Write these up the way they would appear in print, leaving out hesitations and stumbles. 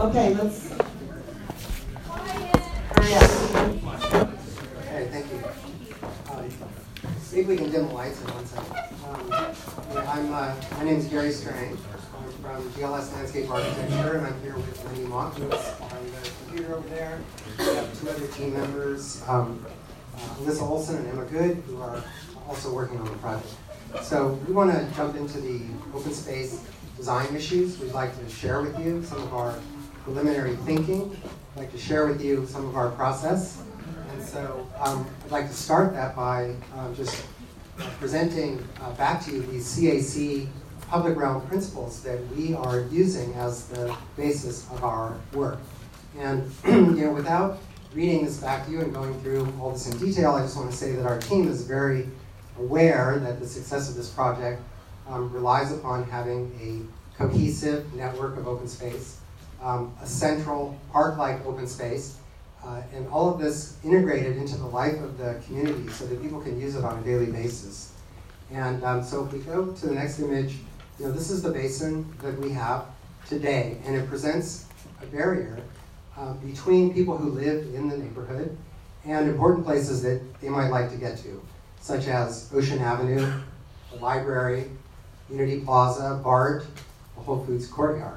Okay, let's hurry up. Okay, thank you. See if we can dim the lights in 1 second. My name is Gary Strang. I'm from GLS Landscape Architecture, and I'm here with Wendy Mock, who's on the computer over there. We have 2 other team members, Alyssa Olson and Emma Good, who are also working on the project. So we want to jump into the open space design issues. We'd like to share with you some of our preliminary thinking. I'd like to share with you some of our process. And so I'd like to start that by just presenting back to you these CAC public realm principles that we are using as the basis of our work. And without reading this back to you and going through all this in detail, I just want to say that our team is very aware that the success of this project relies upon having a cohesive network of open space, a central park-like open space, and all of this integrated into the life of the community so that people can use it on a daily basis. And so if we go to the next image, this is the basin that we have today, and it presents a barrier between people who live in the neighborhood and important places that they might like to get to, such as Ocean Avenue, the library, Unity Plaza, BART, the Whole Foods Courtyard.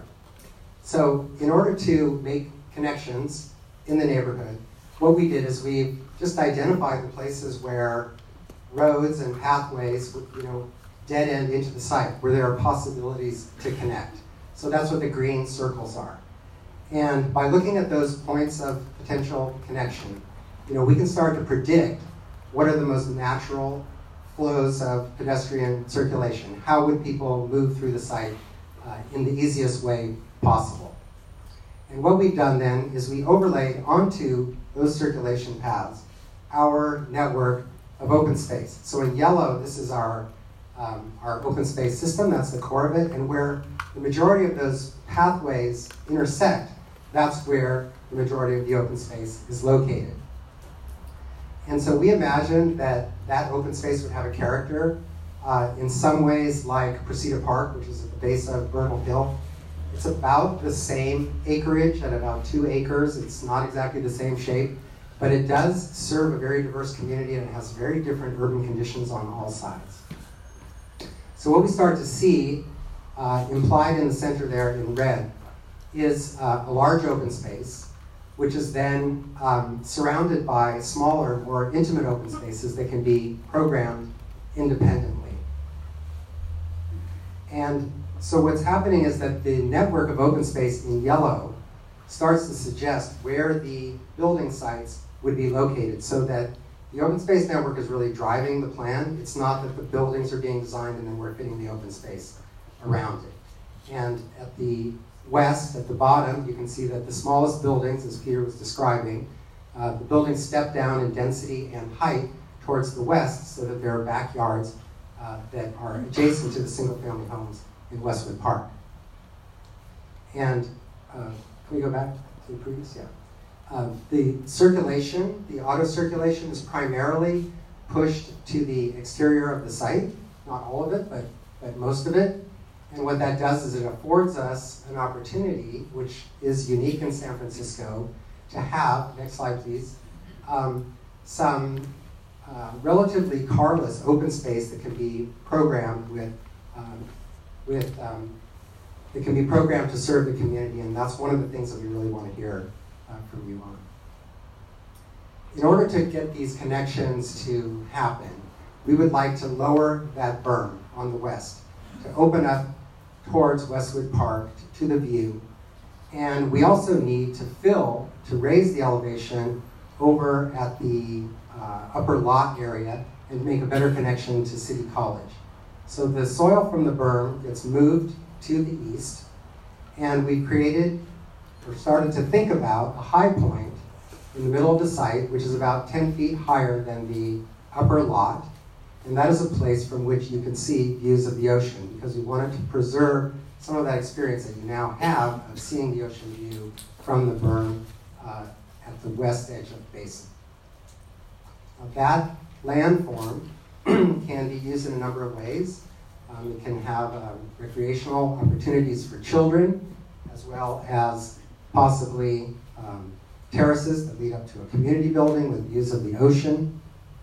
So in order to make connections in the neighborhood, what we did is we just identified the places where roads and pathways would, dead end into the site, where there are possibilities to connect. So that's what the green circles are. And by looking at those points of potential connection, we can start to predict what are the most natural flows of pedestrian circulation. How would people move through the site in the easiest way possible? And what we've done then is we overlaid onto those circulation paths our network of open space. So in yellow, this is our open space system, that's the core of it, and where the majority of those pathways intersect, that's where the majority of the open space is located. And so we imagined that that open space would have a character in some ways like Precita Park, which is at the base of Bernal Hill. It's about the same acreage at about 2 acres. It's not exactly the same shape, but it does serve a very diverse community and it has very different urban conditions on all sides. So what we start to see implied in the center there in red is a large open space, which is then surrounded by smaller, more intimate open spaces that can be programmed independently. And so what's happening is that the network of open space in yellow starts to suggest where the building sites would be located, so that the open space network is really driving the plan. It's not that the buildings are being designed and then we're fitting the open space around it. And at the west, at the bottom, you can see that the smallest buildings, as Peter was describing, the buildings step down in density and height towards the west so that there are backyards that are adjacent to the single-family homes in Westwood Park. And can we go back to the previous? Yeah. The circulation, the auto circulation, is primarily pushed to the exterior of the site, not all of it, but most of it. And what that does is it affords us an opportunity, which is unique in San Francisco, to have, next slide please, some relatively carless open space that can be programmed that can be programmed to serve the community, and that's one of the things that we really want to hear from you on. In order to get these connections to happen, we would like to lower that berm on the west, to open up towards Westwood Park to the view. And we also need to raise the elevation over at the upper lot area and make a better connection to City College. So the soil from the berm gets moved to the east, and we've created, or started to think about, a high point in the middle of the site, which is about 10 feet higher than the upper lot. And that is a place from which you can see views of the ocean, because we wanted to preserve some of that experience that you now have of seeing the ocean view from the berm at the west edge of the basin. Now, that landform can be used in a number of ways. It can have recreational opportunities for children, as well as possibly terraces that lead up to a community building with views of the ocean.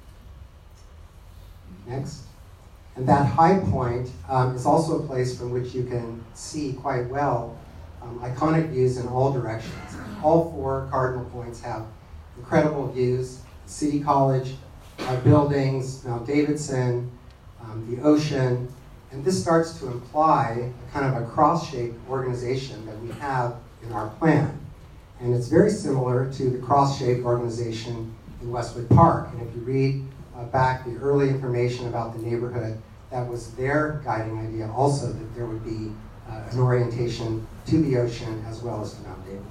Next. And that high point is also a place from which you can see quite well iconic views in all directions. All 4 cardinal points have incredible views: City College, buildings, Mount Davidson, the ocean, and this starts to imply a kind of a cross-shaped organization that we have in our plan. And it's very similar to the cross-shaped organization in Westwood Park. And if you read back the early information about the neighborhood, that was their guiding idea also, that there would be an orientation to the ocean as well as to Mount Davidson.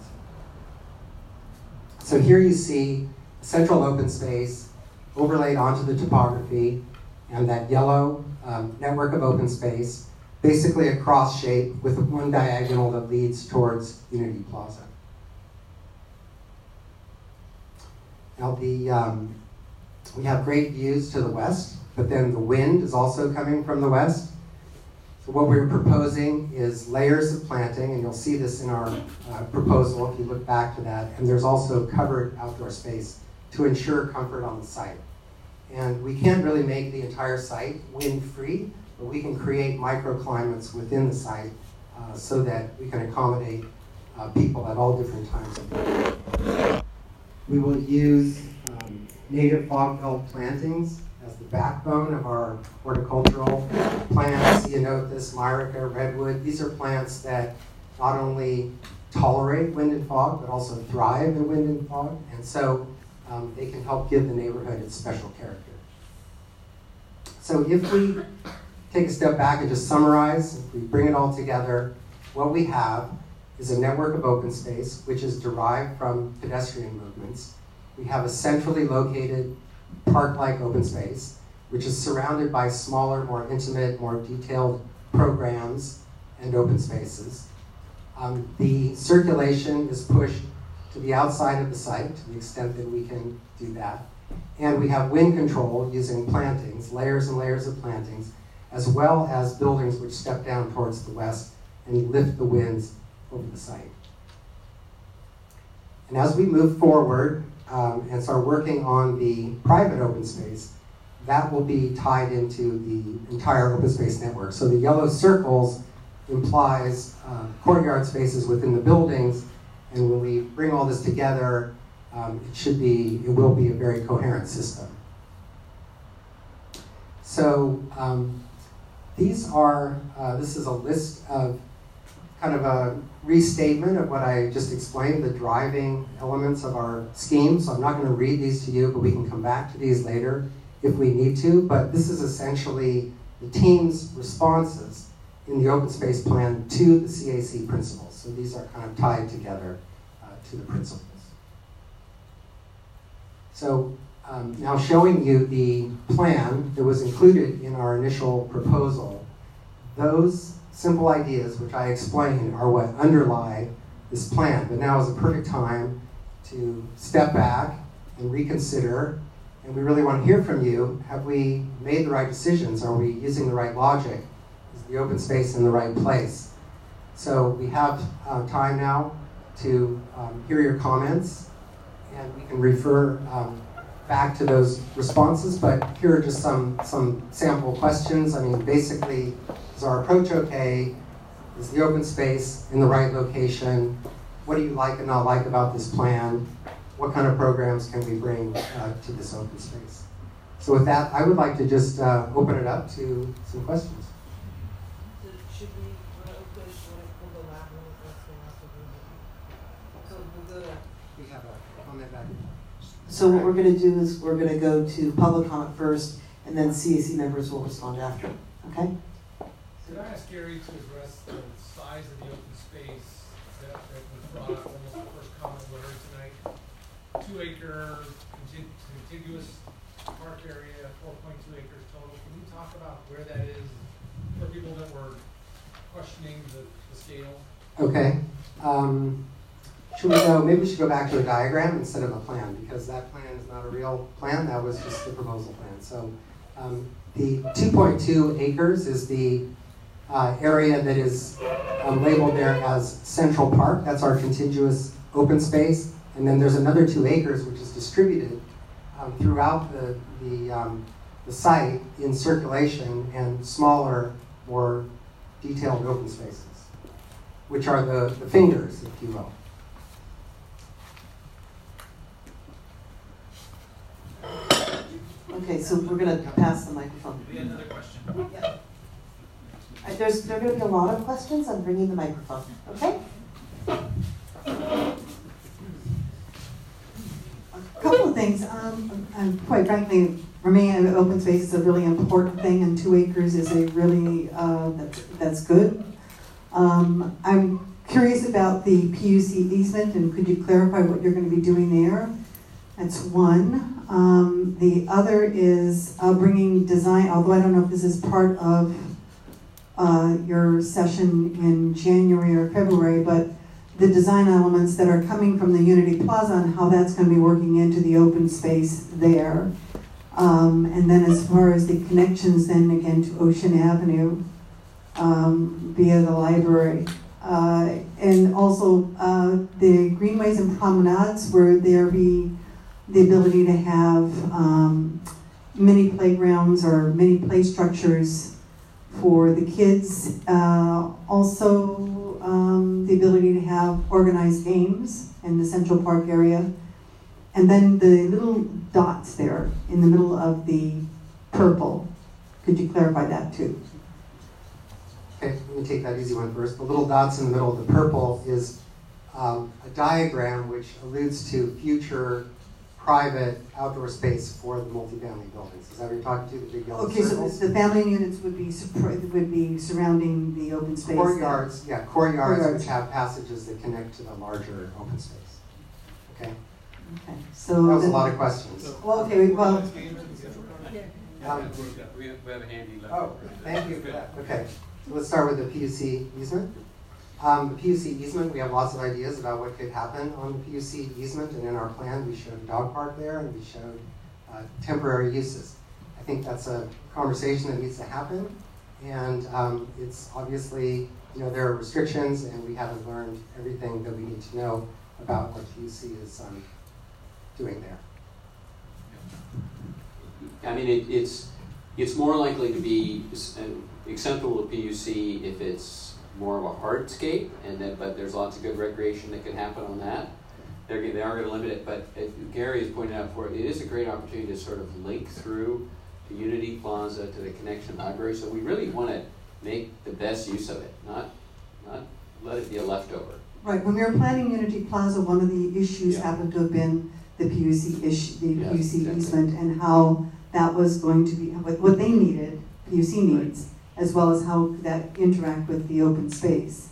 So here you see a central open space overlaid onto the topography, and that yellow network of open space, basically a cross shape with one diagonal that leads towards Unity Plaza. Now we have great views to the west, but then the wind is also coming from the west. So what we're proposing is layers of planting, and you'll see this in our proposal if you look back to that. And there's also covered outdoor space to ensure comfort on the site. And we can't really make the entire site wind-free, but we can create microclimates within the site so that we can accommodate people at all different times of day. We will use native fog-filled plantings as the backbone of our horticultural plants. Ceanothus, myrica, redwood. These are plants that not only tolerate wind and fog, but also thrive in wind and fog. And so they can help give the neighborhood its special character. So if we take a step back and just summarize, if we bring it all together, what we have is a network of open space, which is derived from pedestrian movements. We have a centrally located park-like open space, which is surrounded by smaller, more intimate, more detailed programs and open spaces. The circulation is pushed to the outside of the site to the extent that we can do that. And we have wind control using plantings, layers and layers of plantings, as well as buildings which step down towards the west and lift the winds over the site. And as we move forward and start working on the private open space, that will be tied into the entire open space network. So the yellow circles implies courtyard spaces within the buildings, and when we bring all this together, it will be a very coherent system. So this is a list of kind of a restatement of what I just explained, the driving elements of our scheme. So I'm not going to read these to you, but we can come back to these later if we need to. But this is essentially the team's responses in the open space plan to the CAC principles. So these are kind of tied together to the principles. So now showing you the plan that was included in our initial proposal, those simple ideas which I explained are what underlie this plan. But now is a perfect time to step back and reconsider, and we really want to hear from you. Have we made the right decisions? Are we using the right logic? Is the open space in the right place? So we have time now to hear your comments, and we can refer back to those responses, but here are just some sample questions. I mean, basically, is our approach okay? Is the open space in the right location? What do you like and not like about this plan? What kind of programs can we bring to this open space? So with that, I would like to just open it up to some questions. Should we pull the lab We have a comment back. So what we're going to do is we're going to go to public comment first, and then CAC members will respond after. Okay? Could I ask Gary to address the size of the open space that was brought up almost the first comment we heard tonight? 2-acre contiguous park area, 4.2 acres total. Can you talk about where that is for people that were questioning the scale? Okay. Maybe we should go back to a diagram instead of a plan, because that plan is not a real plan. That was just the proposal plan. So the 2.2 acres is the area that is labeled there as Central Park. That's our contiguous open space. And then there's another 2 acres which is distributed throughout the site in circulation and smaller, more detailed open spaces, which are the fingers, if you will. Okay, so we're gonna pass the microphone. We had another question. Yeah. There are gonna be a lot of questions, I'm bringing the microphone, okay? A couple of things. Quite frankly, for me, open space is a really important thing, and 2 acres is a really, that's good. I'm curious about the PUC easement, and could you clarify what you're going to be doing there? That's one. The other is bringing design, although I don't know if this is part of your session in January or February, but the design elements that are coming from the Unity Plaza and how that's going to be working into the open space there. And then as far as the connections then again to Ocean Avenue via the library. And also the greenways and promenades, where there be the ability to have mini playgrounds or mini play structures for the kids. Also the ability to have organized games in the Central Park area. And then the little dots there in the middle of the purple. Could you clarify that too? Okay, let me take that easy one first. The little dots in the middle of the purple is a diagram which alludes to future private outdoor space for the multifamily buildings. Is that what you're talking to, the big yellow Okay, circles? so the family units would be surrounding the open space. Courtyards, yeah, courtyards Courtyards. which have passages that connect to the larger open space. Okay, Okay, that so was a then- lot of questions. Well, okay, well, We have a handy letter. Oh, thank you for that. Okay, so let's start with the PUC easement. The PUC easement, we have lots of ideas about what could happen on the PUC easement, and in our plan we showed a dog park there and we showed temporary uses. I think that's a conversation that needs to happen, and it's obviously, there are restrictions and we haven't learned everything that we need to know about what PUC is doing there. I mean, it's more likely to be acceptable to PUC if it's more of a hardscape, but there's lots of good recreation that can happen on that. They are going to limit it, but as Gary has pointed out before, it is a great opportunity to sort of link through the Unity Plaza to the Connection Library. So we really want to make the best use of it, not let it be a leftover. right, when we were planning Unity Plaza, one of the issues Yeah. happened to have been the PUC issue, the Yes, PUC exactly. easement, and how that was going to be, what they needed, PUC needs, as well as how that interact with the open space.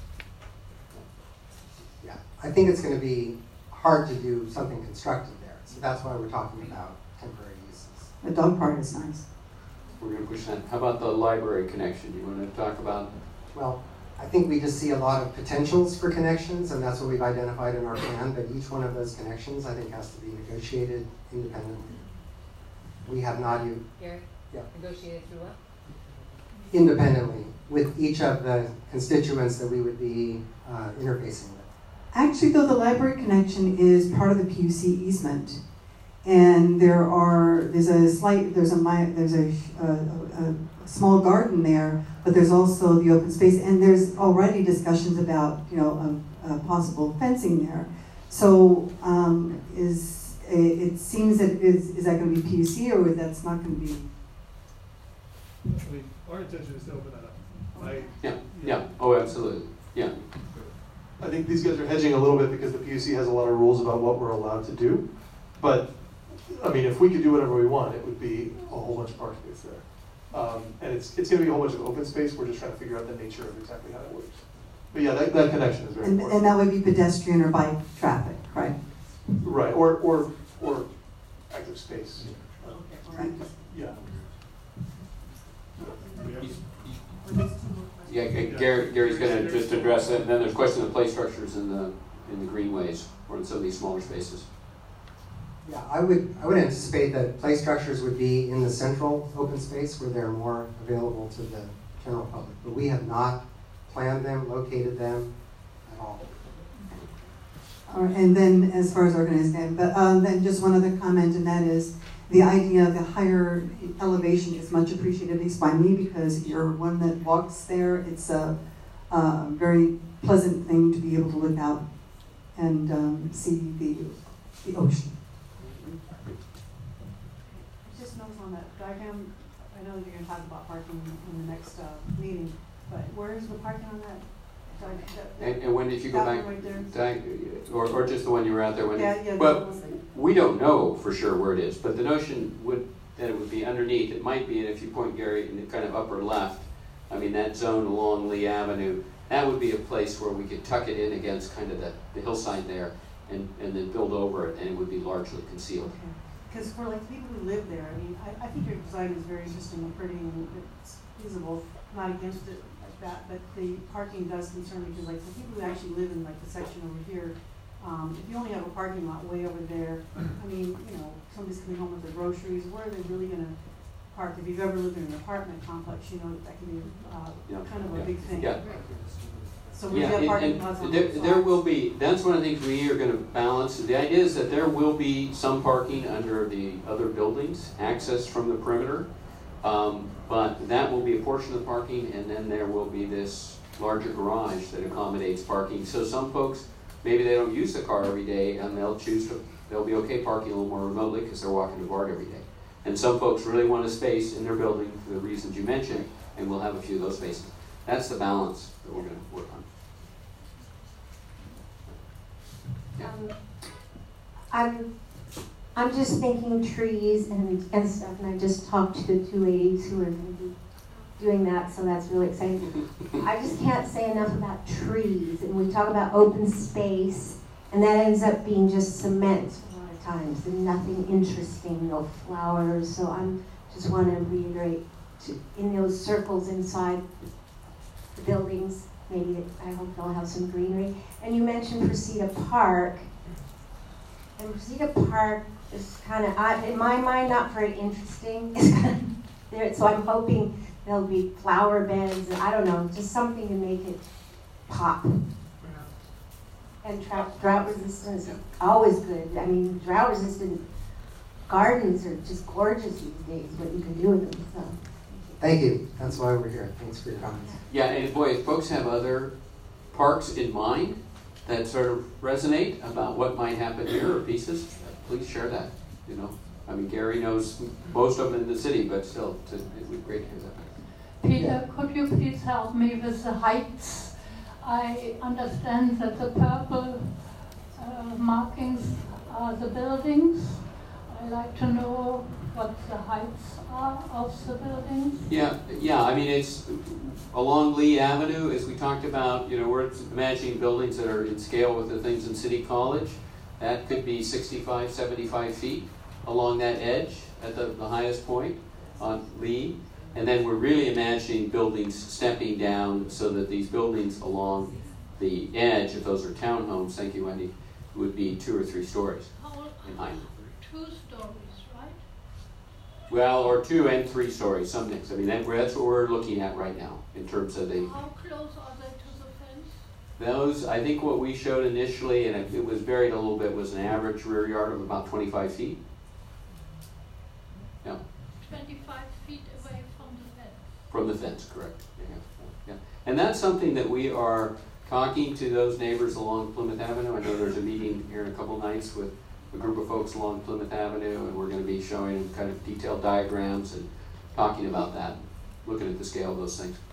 Yeah, I think it's going to be hard to do something constructive there, so that's why we're talking about temporary uses. The dog park is nice. We're going to push that. How about the library connection? You want to talk about? Well, I think we just see a lot of potentials for connections, and that's what we've identified in our plan, but each one of those connections, I think, has to be negotiated independently. We have not even, Gary? Yeah. Negotiated through what? independently, with each of the constituents that we would be interfacing with. Actually, though, the library connection is part of the PUC easement, and there's a small garden there, but there's also the open space, and there's already discussions about possible fencing there. So it seems that is that going to be PUC, or that's not going to be? I mean, our intention is to open that up. Yeah. Oh, absolutely. Yeah. I think these guys are hedging a little bit because the PUC has a lot of rules about what we're allowed to do. But, I mean, if we could do whatever we want, it would be a whole bunch of park space there. And it's going to be a whole bunch of open space. We're just trying to figure out the nature of exactly how it works. But yeah, that connection is very important. And that would be pedestrian or bike traffic, right? Right, or active space. Right. Yeah. Yeah, Gary's going to just address it, and then there's a question of play structures in the greenways or in some of these smaller spaces. Yeah, I would anticipate that play structures would be in the central open space where they're more available to the general public. But we have not planned them, located them at all. All right, and then as far as organizing, but then just one other comment, and that is the idea of the higher elevation is much appreciated, at least by me, because you're one that walks there. It's a very pleasant thing to be able to look out and see the ocean. Just notes on that diagram. I know that you're going to talk about parking in the next meeting, but where's the parking on that? And when did you go back? Right there. Or just the one you were out there when? Yeah. Well, we don't know for sure where it is, but the notion would that it would be underneath. It might be, and if you point, Gary, in the kind of upper left, I mean that zone along Lee Avenue, that would be a place where we could tuck it in against kind of the hillside there, and then build over it, and it would be largely concealed. Because for like people who live there, I mean, I think your design is very interesting and pretty, and it's feasible. Not against it like that, but the parking does concern me because, like, for people who actually live in like the section over here, if you only have a parking lot way over there, I mean, you know, somebody's coming home with their groceries. Where are they really going to park? If you've ever lived in an apartment complex, you know that can be kind of a big thing. Yeah. So we have parking lots on both there sides. will be. That's one of the things we are going to balance. The idea is that there will be some parking under the other buildings, access from the perimeter. But that will be a portion of the parking, and then there will be this larger garage that accommodates parking. So some folks, maybe they don't use the car every day, and they'll be okay parking a little more remotely because they're walking to BART every day. And some folks really want a space in their building for the reasons you mentioned, and we'll have a few of those spaces. That's the balance that we're going to work on. Yeah. I'm just thinking trees and stuff, and I just talked to the two ladies who are going to be doing that, so that's really exciting. I just can't say enough about trees, and we talk about open space, and that ends up being just cement a lot of times, and nothing interesting, no flowers, so I just want to reiterate, in those circles inside the buildings, maybe I hope they'll have some greenery. And you mentioned Presida Park, and Presida Park is kind of, in my mind, not very interesting. It's kind of there, so I'm hoping there'll be flower beds, I don't know, just something to make it pop. And drought resistance is always good. I mean, drought resistant gardens are just gorgeous these days, what you can do with them. So. Thank you. That's why we're here. Thanks for your comments. Yeah, and boy, if folks have other parks in mind that sort of resonate about what might happen here or pieces, please share that. You know, I mean, Gary knows most of them in the city, but still, it would be great to hear that. Peter, could you please help me with the heights? I understand that the purple markings are the buildings. I'd like to know what the heights are of the buildings. Yeah. I mean, it's along Lee Avenue, as we talked about. You know, we're imagining buildings that are in scale with the things in City College. That could be 65, 75 feet along that edge at the highest point on Lee. And then we're really imagining buildings stepping down so that these buildings along the edge, if those are townhomes, thank you, Wendy, would be 2 or 3 stories in height. 2 stories, right? Well, or 2 and 3 stories, some mix. I mean, that's what we're looking at right now in terms of the... How close are they to the fence? Those, I think what we showed initially, and it was varied a little bit, was an average rear yard of about 25 feet. Yeah. 25 feet away from the fence. From the fence, correct. Yeah. And that's something that we are talking to those neighbors along Plymouth Avenue. I know there's a meeting here in a couple nights with a group of folks along Plymouth Avenue, and we're going to be showing kind of detailed diagrams and talking about that, looking at the scale of those things.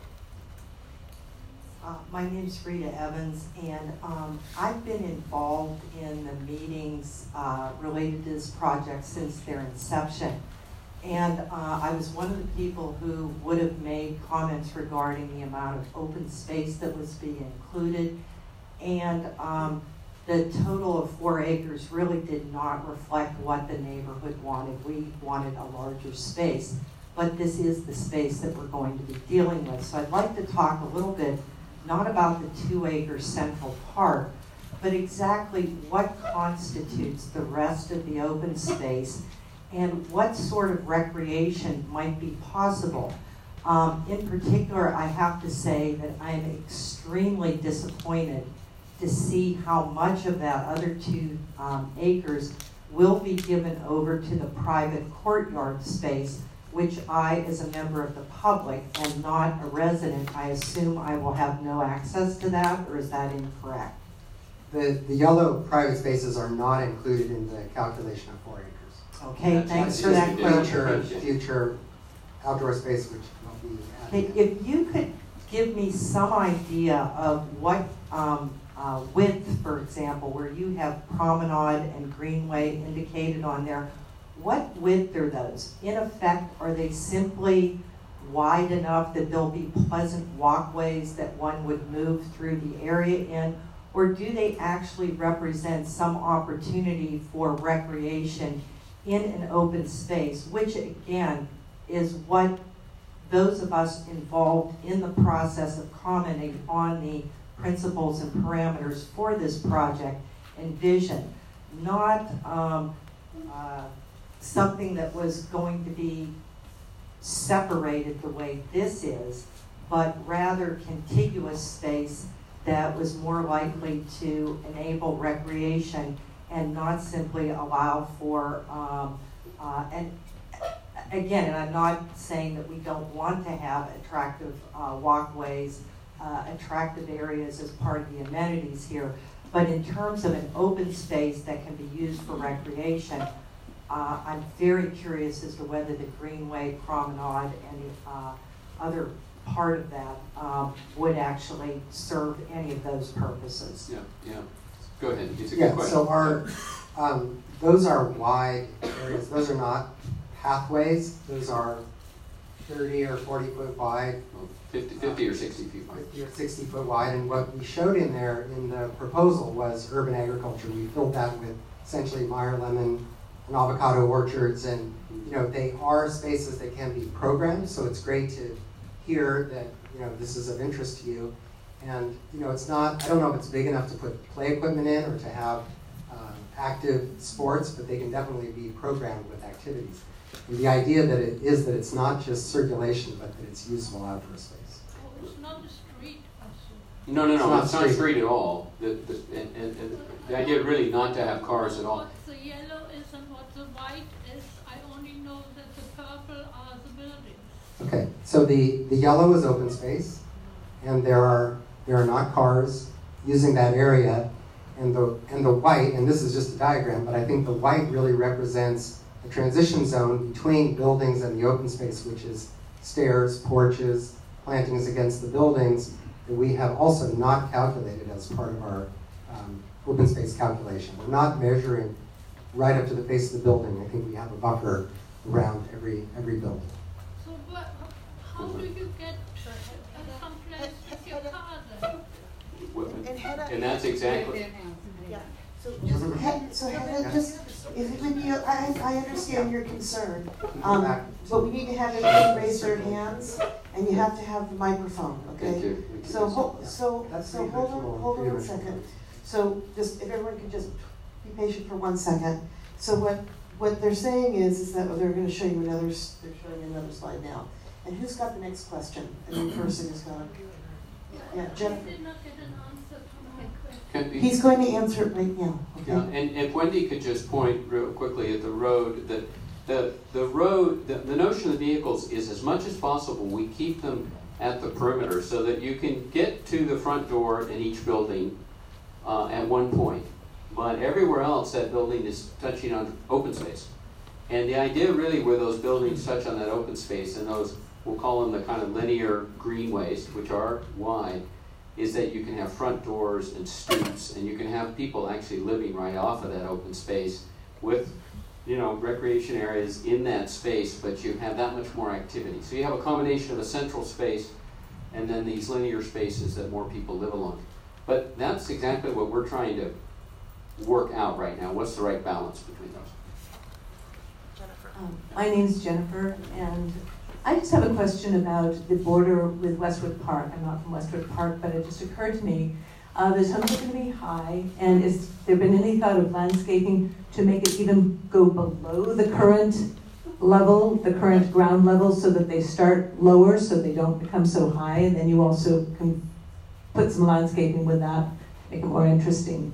My name's Rita Evans, and I've been involved in the meetings related to this project since their inception. And I was one of the people who would have made comments regarding the amount of open space that was being included. And the total of 4 acres really did not reflect what the neighborhood wanted. We wanted a larger space, but this is the space that we're going to be dealing with. So I'd like to talk a little bit, not about the 2-acre central park, but exactly what constitutes the rest of the open space and what sort of recreation might be possible. In particular, I have to say that I'm extremely disappointed to see how much of that other 2 acres will be given over to the private courtyard space, which I, as a member of the public and not a resident, I assume I will have no access to that, or is that incorrect? The yellow private spaces are not included in the calculation of 4 acres. Okay, thanks for that clarification. Future outdoor space which will be added. Okay, if you could give me some idea of what width, for example, where you have promenade and greenway indicated on there, what width are those? In effect, are they simply wide enough that there'll be pleasant walkways that one would move through the area in? Or do they actually represent some opportunity for recreation in an open space, which again is what those of us involved in the process of commenting on the principles and parameters for this project envision? Not something that was going to be separated the way this is, but rather contiguous space that was more likely to enable recreation and not simply allow for, and again, and I'm not saying that we don't want to have attractive walkways, attractive areas as part of the amenities here, but in terms of an open space that can be used for recreation, I'm very curious as to whether the Greenway Promenade and the other part of that would actually serve any of those purposes. Yeah. Go ahead. It's a good question. So our those are wide areas. Those are not pathways. Those are 30 or 40 foot wide. 50 or 60 feet wide. 50 or 60 foot wide. And what we showed in there in the proposal was urban agriculture. We filled that with essentially Meyer lemon and avocado orchards, and they are spaces that can be programmed. So it's great to hear that this is of interest to you. And it's not, I don't know if it's big enough to put play equipment in or to have active sports, but they can definitely be programmed with activities. And the idea that it's not just circulation, but that it's usable outdoor space. Oh, it's not a street, I see. No, it's not street at all. And the idea really not to have cars at all. What the yellow is and what the white is, I only know that the purple are the buildings. Okay, so the yellow is open space, and there are not cars using that area, and the white, and this is just a diagram, but I think the white really represents a transition zone between buildings and the open space, which is stairs, porches, plantings against the buildings, that we have also not calculated as part of our open space calculation. We're not measuring right up to the face of the building. I think we have a buffer around every building. So how do you get someplace with your car then? And that's exactly. Yeah. So Heather, just if it would be, I understand your concern, but we need to have everybody raise their hands, and you have to have the microphone, okay? So hold on one second. So just if everyone can just be patient for 1 second. So what they're saying is that they're going to show you another. They're showing you another slide now. And who's got the next question? A new person is going. Yeah, Jennifer. I did not get an answer to my question. He's going to answer it right now. Okay. Yeah, and if Wendy could just point real quickly at the road, that the road, the notion of the vehicles is as much as possible we keep them at the perimeter so that you can get to the front door in each building at one point. But everywhere else, that building is touching on open space. And the idea really where those buildings touch on that open space, and those, we'll call them the kind of linear greenways, which are wide, is that you can have front doors and stoops, and you can have people actually living right off of that open space with, recreation areas in that space, but you have that much more activity. So you have a combination of a central space and then these linear spaces that more people live along. But that's exactly what we're trying to work out right now. What's the right balance between those? My name's Jennifer, and I just have a question about the border with Westwood Park. I'm not from Westwood Park, but it just occurred to me there's something going to be high, and has there been any thought of landscaping to make it even go below the current level, the current ground level, so that they start lower, so they don't become so high, and then you also can put some landscaping with that, make it more interesting.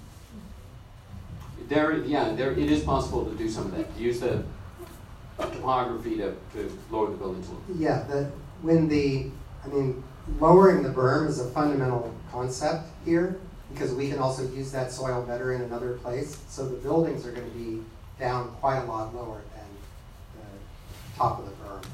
It is possible to do some of that. Use the topography to lower the buildings a little. Yeah, lowering the berm is a fundamental concept here, because we can also use that soil better in another place. So the buildings are going to be down quite a lot lower than the top of the berm.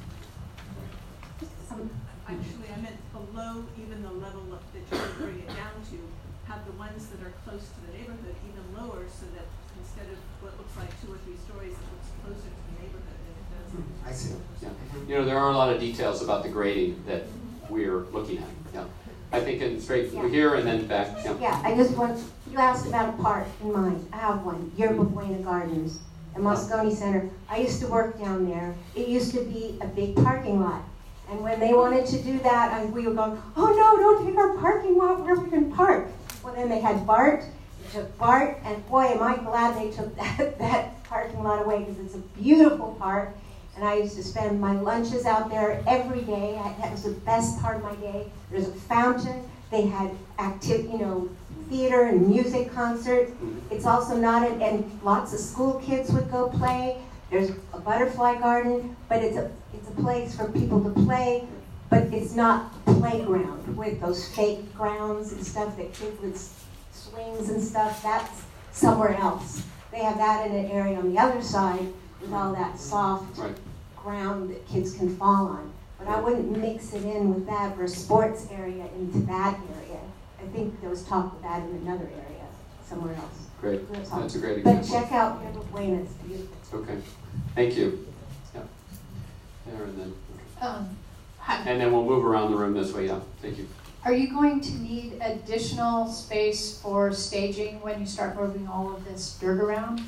Actually, I meant below even the level that you would bring it down to, have the ones that are close to the neighborhood even lower, so that instead of what looks like 2 or 3 stories, it looks closer to the neighborhood than it does. I see. Yeah. There are a lot of details about the grading that we're looking at. Yeah. I think straight here and then back. Yeah. Yeah, I just want, you asked about a park in mind. I have one, Yerba Buena Gardens at Moscone Center. I used to work down there. It used to be a big parking lot. And when they wanted to do that, we were going, oh no, don't take our parking lot where we can park. Well, then they had BART. They took BART, and boy, am I glad they took that parking lot away, because it's a beautiful park. And I used to spend my lunches out there every day. That was the best part of my day. There's a fountain. They had theater and music concerts. It's also not and lots of school kids would go play. There's a butterfly garden, but it's a place for people to play, but it's not a playground with those fake grounds and stuff that kids with swings and stuff. That's somewhere else. They have that in an area on the other side with all that soft ground that kids can fall on. But I wouldn't mix it in with that, or a sports area into that area. I think there was talk of that in another area, somewhere else. Great. That's a great example. But check out Yerba Buena, it's beautiful. Okay. Thank you. Yeah. There and then. And then we'll move around the room this way. Yeah. Thank you. Are you going to need additional space for staging when you start moving all of this dirt around?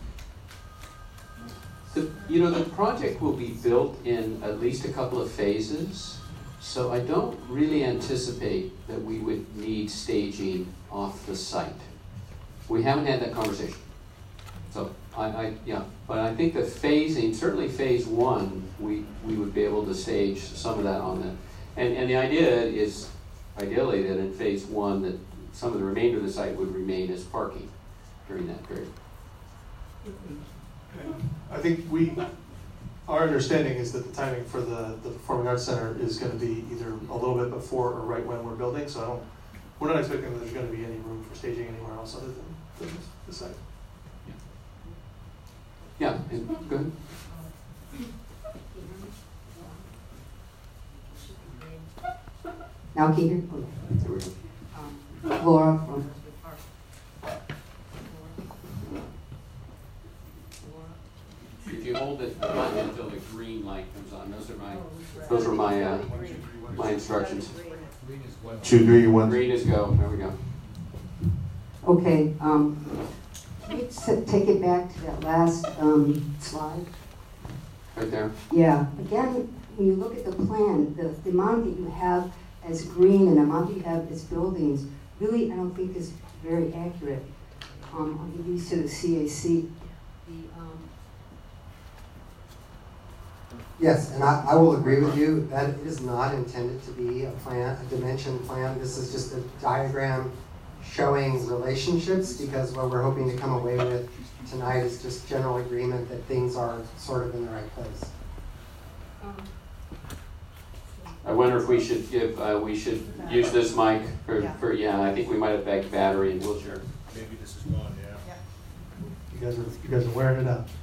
The project will be built in at least a couple of phases, so I don't really anticipate that we would need staging off the site. We haven't had that conversation. So but I think the phasing, certainly phase 1, we would be able to stage some of that on the, and the idea is ideally that in phase 1 that some of the remainder of the site would remain as parking during that period. I think our understanding is that the timing for the Performing Arts Center is going to be either a little bit before or right when we're building, so we're not expecting that there's going to be any room for staging anywhere else other than the site. Yeah, go ahead. Now can you hear? There we go. Laura from. If you hold it button until the green light comes on, those are my instructions. 2, 3, 1. Green is go. There we go. Okay. Can you take it back to that last slide? Right there. Yeah. Again, when you look at the plan, the amount that you have as green and the amount that you have as buildings, really, I don't think is very accurate. I'll give these to the CAC. Yes, and I will agree with you that it is not intended to be a dimension plan. This is just a diagram showing relationships, because what we're hoping to come away with tonight is just general agreement that things are sort of in the right place. I wonder if we should use this mic for I think we might have bagged battery and we'll share. Maybe this is one, yeah. You guys are wearing it out.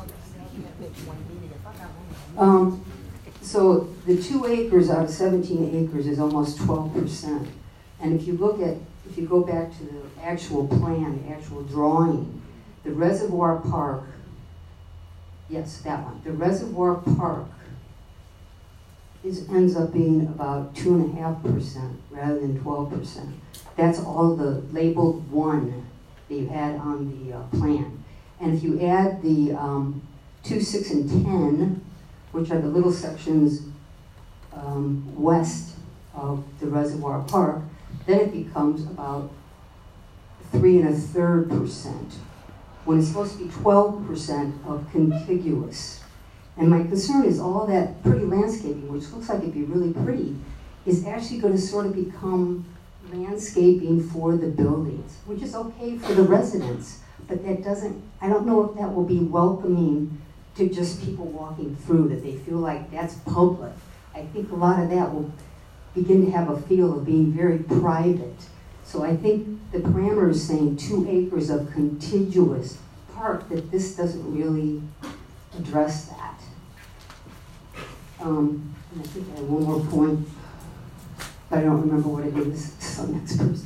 So the 2 acres out of 17 acres is almost 12%. And if you go back to the actual plan, the actual drawing, the Reservoir Park, yes, that one, the Reservoir Park ends up being about 2.5% rather than 12%. That's all the labeled 1 that you had on the plan. And if you add the 2, 6, and 10, which are the little sections west of the Reservoir Park, then it becomes about 3 1/3%, when it's supposed to be 12% of contiguous. And my concern is all that pretty landscaping, which looks like it'd be really pretty, is actually going to sort of become landscaping for the buildings, which is okay for the residents, but that doesn't, I don't know if that will be welcoming to just people walking through, that they feel like that's public. I think a lot of that will begin to have a feel of being very private. So I think the parameter is saying 2 acres of contiguous park, that this doesn't really address that. And I think I have one more point, but I don't remember what it is. So next person.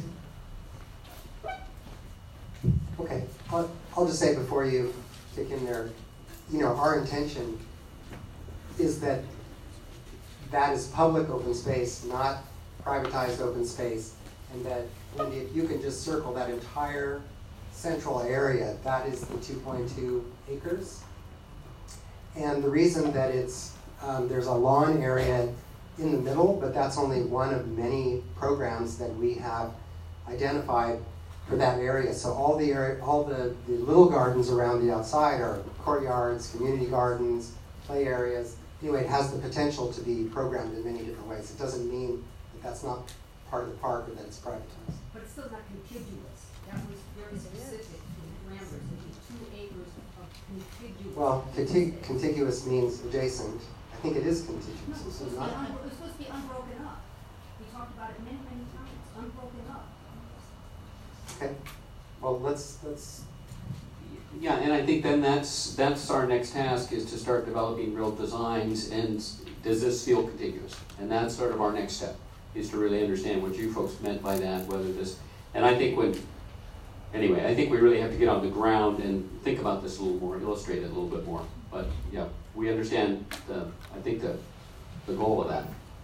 Okay, I'll just say before you kick in there, you know, our intention is that that is public open space, not privatized open space, and that Wendy, if you can just circle that entire central area, that is the 2.2 acres. And the reason that it's there's a lawn area in the middle, but that's only one of many programs that we have identified for that area. So all the little gardens around the outside are courtyards, community gardens, play areas. Anyway, it has the potential to be programmed in many different ways. It doesn't mean that that's not part of the park or that it's privatized. But it's still not contiguous. That was very specific parameters. It 2 acres of contiguous. Well, contiguous means adjacent. I think it is contiguous. No, it's supposed to be unbroken up. We talked about it many, many times. Unbroken up. Okay. Well, let's. Yeah, and I think then that's our next task, is to start developing real designs, and does this feel contiguous? And that's sort of our next step, is to really understand what you folks meant by that, whether this, and I think anyway, I think we really have to get on the ground and think about this a little more, illustrate it a little bit more. But yeah, we understand I think the goal of that.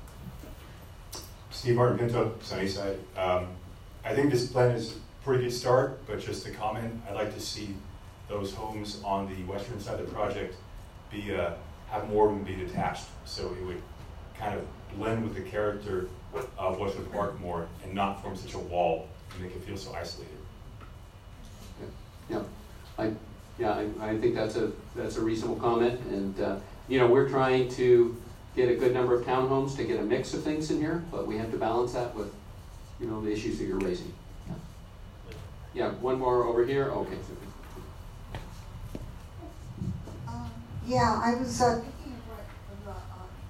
Steve Martin Pinto, Sunnyside. I think this plan is a pretty good start, but just to comment, I'd like to see those homes on the western side of the project have more of them be detached, so it would kind of blend with the character of Westwood Park more and not form such a wall and make it feel so isolated. Yeah, I think that's a reasonable comment, and you know, we're trying to get a good number of townhomes to get a mix of things in here, but we have to balance that with, you know, the issues that you're raising. Yeah, one more over here. Okay. Yeah, I was thinking of that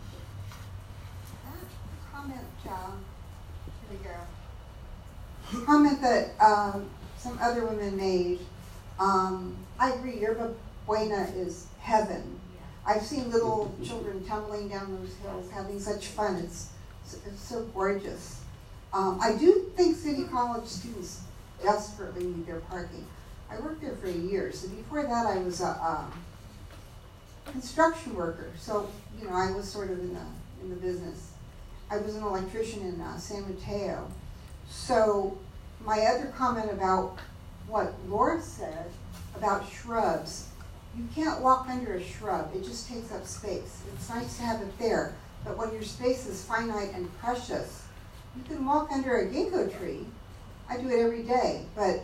comment that some other women made. I agree, Yerba Buena is heaven. I've seen little children tumbling down those hills, having such fun. It's so gorgeous. I do think City College students desperately need their parking. I worked there for a year, so before that I was a construction worker, so you know I was sort of in the business. I was an electrician in San Mateo. So my other comment about what Lord said about shrubs, you can't walk under a shrub. It just takes up space. It's nice to have it there, but when your space is finite and precious, you can walk under a ginkgo tree. I do it every day, but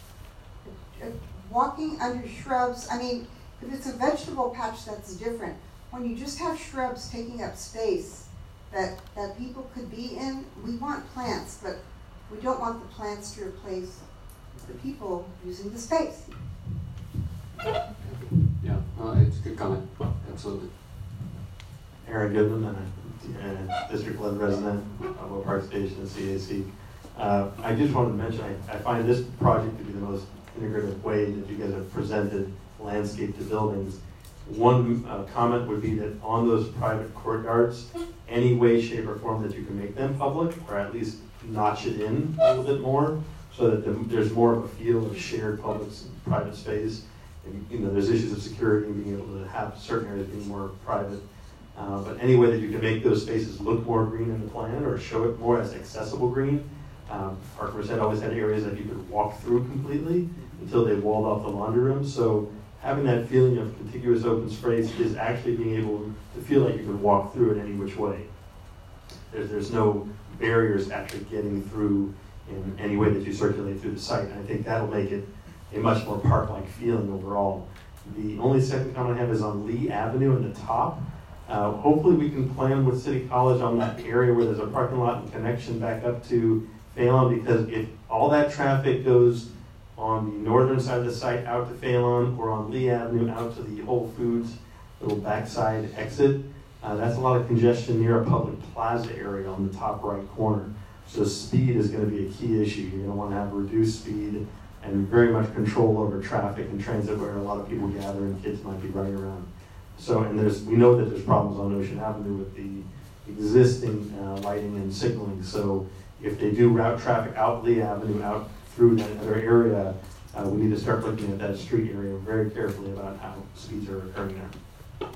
walking under shrubs, I mean, if it's a vegetable patch, that's different. When you just have shrubs taking up space that people could be in, we want plants, but we don't want the plants to replace the people using the space. Yeah, it's a good comment. Absolutely. Aaron Goodman, and a District 11 resident of Oak Park Station and CAC. I just wanted to mention, I find this project to be the most integrative way that you guys have presented landscape to buildings. One comment would be that on those private courtyards, any way, shape, or form that you can make them public, or at least notch it in a little bit more, so that there's more of a feel of shared public private space. And, you know, there's issues of security and being able to have certain areas being more private. But any way that you can make those spaces look more green in the plan, or show it more as accessible green. Park Merced always had areas that you could walk through completely until they walled off the laundry room. So having that feeling of contiguous open space is actually being able to feel like you can walk through it any which way. There's no barriers actually getting through in any way that you circulate through the site. And I think that'll make it a much more park-like feeling overall. The only second comment I have is on Lee Avenue in the top. Hopefully we can plan with City College on that area where there's a parking lot and connection back up to Phelan, because if all that traffic goes on the northern side of the site out to Phelan, or on Lee Avenue out to the Whole Foods little backside exit, that's a lot of congestion near a public plaza area on the top right corner. So speed is going to be a key issue. You're going to want to have reduced speed and very much control over traffic and transit where a lot of people gather and kids might be running around. So, and we know that there's problems on Ocean Avenue with the existing lighting and signaling. So if they do route traffic out Lee Avenue, out through that other area, we need to start looking at that street area very carefully about how speeds are occurring there.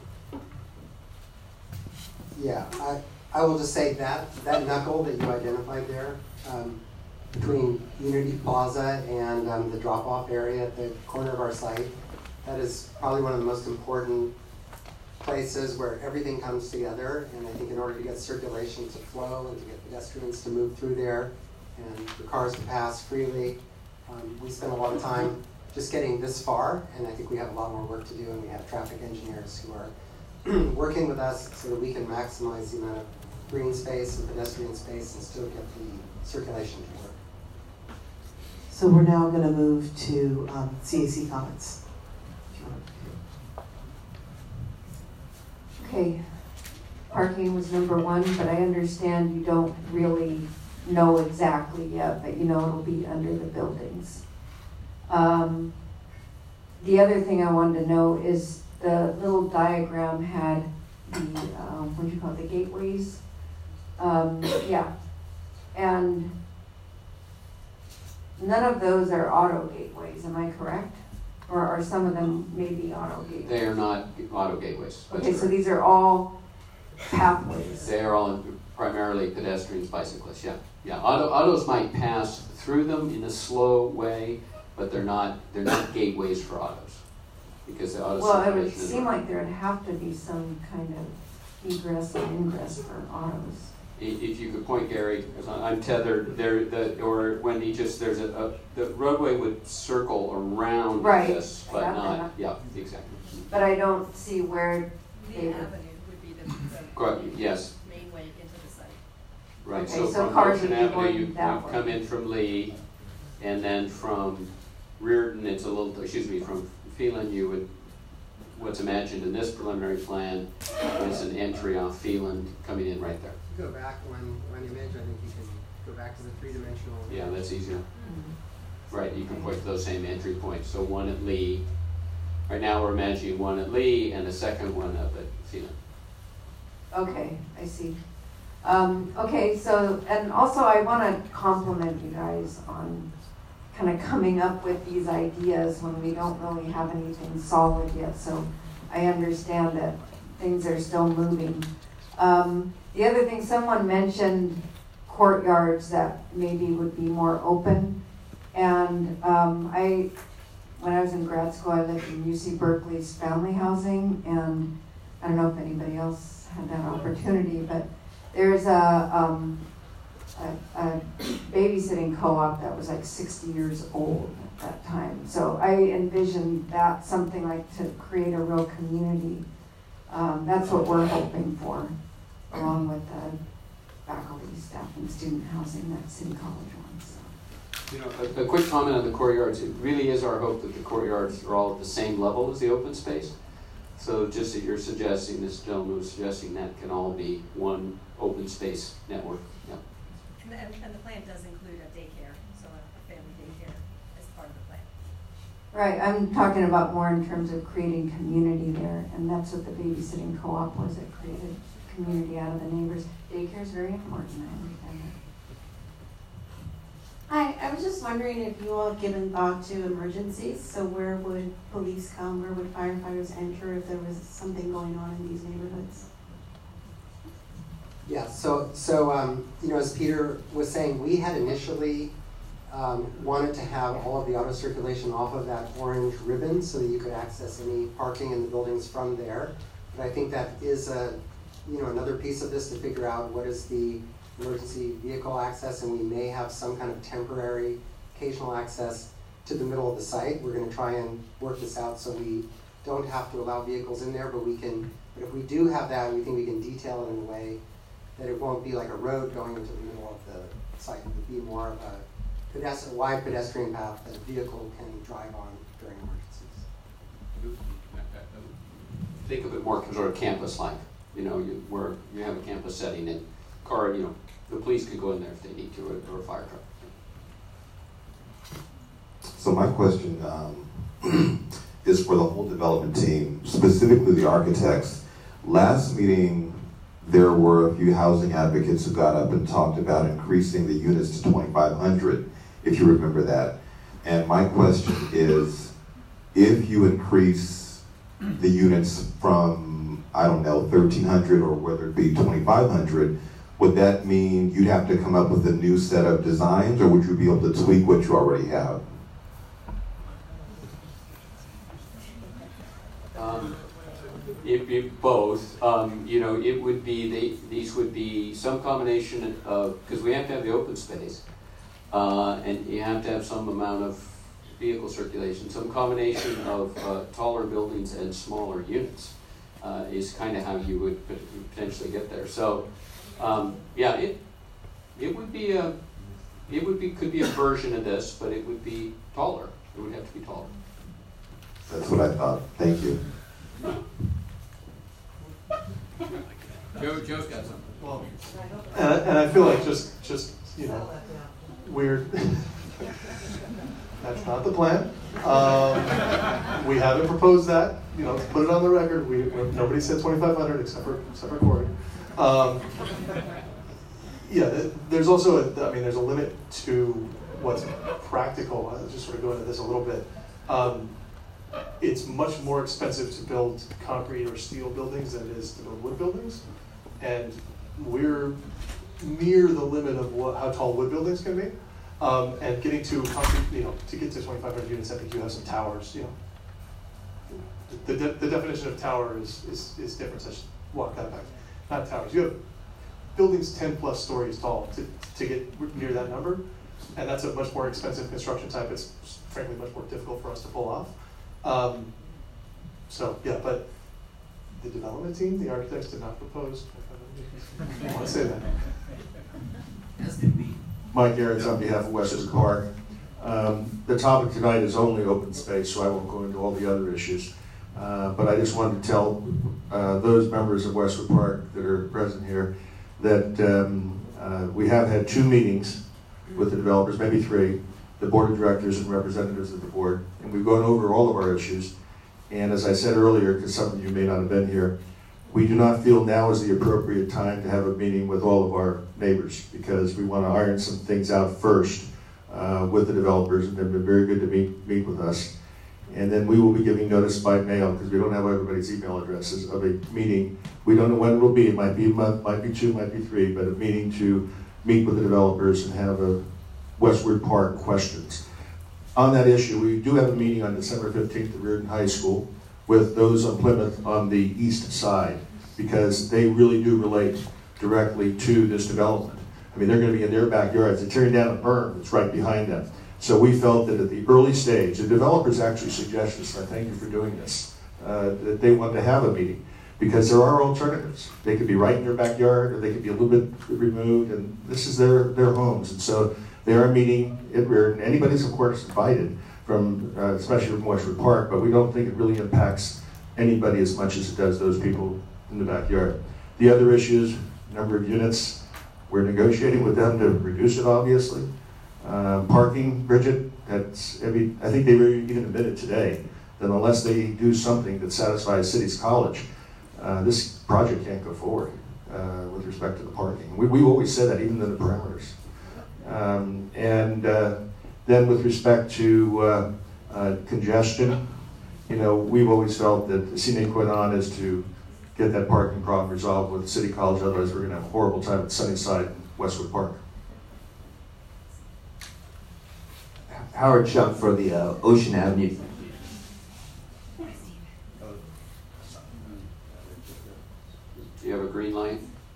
Yeah, I will just say that knuckle that you identified there, between Unity Plaza and the drop-off area at the corner of our site, that is probably one of the most important places where everything comes together. And I think in order to get circulation to flow and to get pedestrians to move through there and for cars to pass freely, we spend a lot of time just getting this far, and I think we have a lot more work to do, and we have traffic engineers who are working with us so that we can maximize the amount of green space and pedestrian space and still get the circulation to work. So we're now going to move to CAC comments. Okay, parking was number one, but I understand you don't really know exactly yet, but you know it'll be under the buildings. The other thing I wanted to know is the little diagram had the, what do you call it, the gateways? Yeah, and none of those are auto gateways, am I correct? Or are some of them maybe auto gateways? They are not auto gateways. Okay, so these are all pathways. They are all primarily pedestrians, bicyclists, yeah. Yeah, autos might pass through them in a slow way, but they're not gateways for autos. Because the auto well, it would circulation seem like there would have to be some kind of egress and ingress for autos. If you could point, Gary, because I'm tethered there, or Wendy, just there's the roadway would circle around this, but not, yeah, exactly. But I don't see where Lee Avenue would be the yes. main way into the site. Right, okay, so so from cars Ocean would be Avenue, going you that way. come in from Lee, and then from Reardon, it's a little, from Phelan, you would, what's imagined in this preliminary plan is an entry off Phelan coming in right there. Go back one image, I think you can go back to the three-dimensional. Yeah, that's easier. Right, you can point to those same entry points. So one at Lee. Right now we're imagining one at Lee and a second one up at Phelan. Okay, I see. Okay, so, and also I want to compliment you guys on kind of coming up with these ideas when we don't really have anything solid yet. So I understand that things are still moving. The other thing, someone mentioned courtyards that maybe would be more open. And when I was in grad school, I lived in UC Berkeley's family housing, and I don't know if anybody else had that opportunity, but there's a babysitting co-op that was like 60 years old at that time. So I envisioned that something like to create a real community. That's what we're hoping for, along with the faculty, staff, and student housing that City College wants. You know, a quick comment on the courtyards. It really is our hope that the courtyards are all at the same level as the open space. So just that you're suggesting, this gentleman was suggesting that can all be one open space network. Yeah. And the plan does include a daycare, so a family daycare as part of the plan. Right, I'm talking about more in terms of creating community there, and that's what the babysitting co-op was. It created community out of the neighbors. Daycare is very important, I understand that. Hi, I was just wondering if you all have given thought to emergencies. So where would police come? Where would firefighters enter if there was something going on in these neighborhoods? Yeah, so you know, as Peter was saying, we had initially wanted to have all of the auto circulation off of that orange ribbon so that you could access any parking in the buildings from there. But I think that is another piece of this to figure out what is the emergency vehicle access, and we may have some kind of temporary occasional access to the middle of the site. We're going to try and work this out so we don't have to allow vehicles in there, but if we do have that, we think we can detail it in a way that it won't be like a road going into the middle of the site. It would be more of a wide pedestrian path that a vehicle can drive on during emergencies. Think of it more sort of campus-like, where you have a campus setting and the police could go in there if they need to, or a fire truck. So my question is for the whole development team, specifically the architects. Last meeting, there were a few housing advocates who got up and talked about increasing the units to 2,500, if you remember that. And my question is, if you increase the units from, I don't know, 1,300 or whether it be 2,500, would that mean you'd have to come up with a new set of designs, or would you be able to tweak what you already have? Both. It would be, these would be some combination of, because we have to have the open space, and you have to have some amount of vehicle circulation. Some combination of taller buildings and smaller units is kind of how you would potentially get there. So, yeah, it would be could be a version of this, but it would be taller. It would have to be taller. That's what I thought. Thank you. Joe's got something. Well, and I feel like just we're that's not the plan. We haven't proposed that. Put it on the record. Nobody said 2,500 except for Corey. Yeah, there's also there's a limit to what's practical. I'll just sort of go into this a little bit. It's much more expensive to build concrete or steel buildings than it is to build wood buildings, and we're near the limit of how tall wood buildings can be. And getting to concrete, to get to 2,500 units, I think you have some towers. The definition of tower is different. Such not towers. You have buildings 10 plus stories tall to get near that number, and that's a much more expensive construction type. It's frankly much more difficult for us to pull off. So yeah, but the development team, the architects, did not propose. I want to say that. Mike Aarons on behalf of Westwood Park. The topic tonight is only open space, so I won't go into all the other issues. But I just wanted to tell those members of Westwood Park that are present here that we have had 2 meetings with the developers, maybe 3, the board of directors and representatives of the board, and we've gone over all of our issues. And as I said earlier, because some of you may not have been here, we do not feel now is the appropriate time to have a meeting with all of our neighbors, because we want to iron some things out first with the developers, and they've been very good to meet with us. And then we will be giving notice by mail, because we don't have everybody's email addresses, of a meeting. We don't know when it will be. It might be a month, might be 2, might be 3, but a meeting to meet with the developers and have a Westwood Park questions. On that issue, we do have a meeting on December 15th at Reardon High School with those on Plymouth on the east side, because they really do relate directly to this development. They're going to be in their backyards. They're tearing down a berm that's right behind them. So we felt that at the early stage, the developers actually suggested, so I thank you for doing this, that they want to have a meeting, because there are alternatives. They could be right in their backyard, or they could be a little bit removed, and this is their homes. And so they are meeting at Reardon. Anybody's, of course, invited, from, especially from Westwood Park, but we don't think it really impacts anybody as much as it does those people in the backyard. The other issues, number of units, we're negotiating with them to reduce it, obviously. Parking, Bridget, I think they even admitted today that unless they do something that satisfies City's College, this project can't go forward with respect to the parking. We've always said that, even in the parameters. Then with respect to congestion, we've always felt that the sine qua non is to get that parking problem resolved with City College, otherwise we're going to have a horrible time at Sunnyside and Westwood Park. Howard Chuck for the Ocean Avenue. Do you have a green light?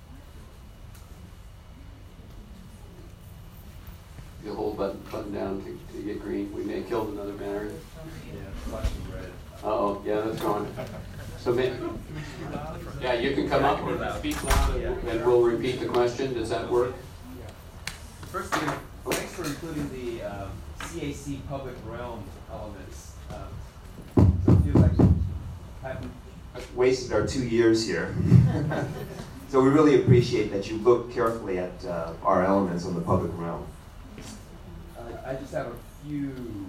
You hold button down to get green. We may have killed another banner. Yeah, flashing red. Uh-oh. Yeah, that's gone. So, yeah, you can come up and speak loud, and we'll repeat the question. Does that work? First thing, thanks for including the CAC public realm elements. So it feels like I haven't wasted our 2 years here. So we really appreciate that you look carefully at our elements on the public realm. I just have a few.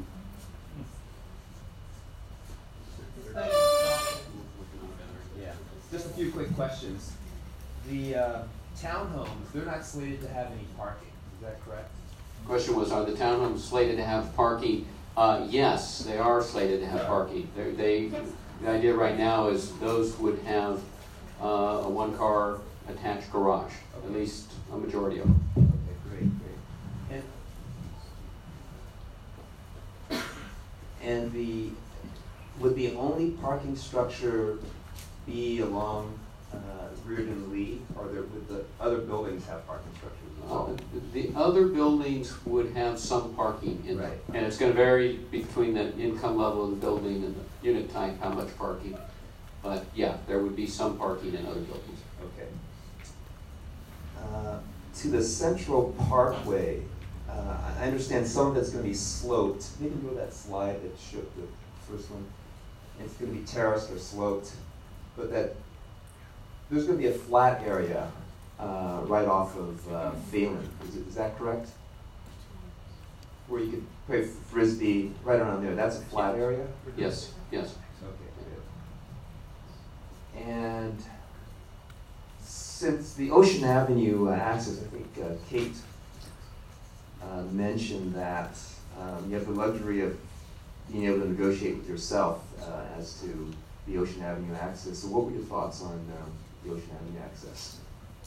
Yeah, just a few quick questions. The townhomes, they're not slated to have any parking. Is that correct? Question was, are the townhomes slated to have parking? Yes, they are slated to have parking. The idea right now is those would have a one-car attached garage, at least a majority of them. Okay, great. And would the only parking structure be along Reardon Lee, or would the other buildings have parking structures as well? The other buildings would have some parking in them, and it's going to vary between the income level of the building and the unit type, how much parking. But yeah, there would be some parking in other buildings. Okay. To the Central Parkway, I understand some of it's going to be sloped. Maybe go that slide that showed the first one. It's going to be terraced or sloped, but that there's going to be a flat area right off of Phelan. Is that correct? Where you could play frisbee right around there. That's a flat area? Yes, yes. Okay, good. And since the Ocean Avenue access, I think Kate mentioned that you have the luxury of being able to negotiate with yourself as to the Ocean Avenue access. So what were your thoughts on the Ocean Avenue access?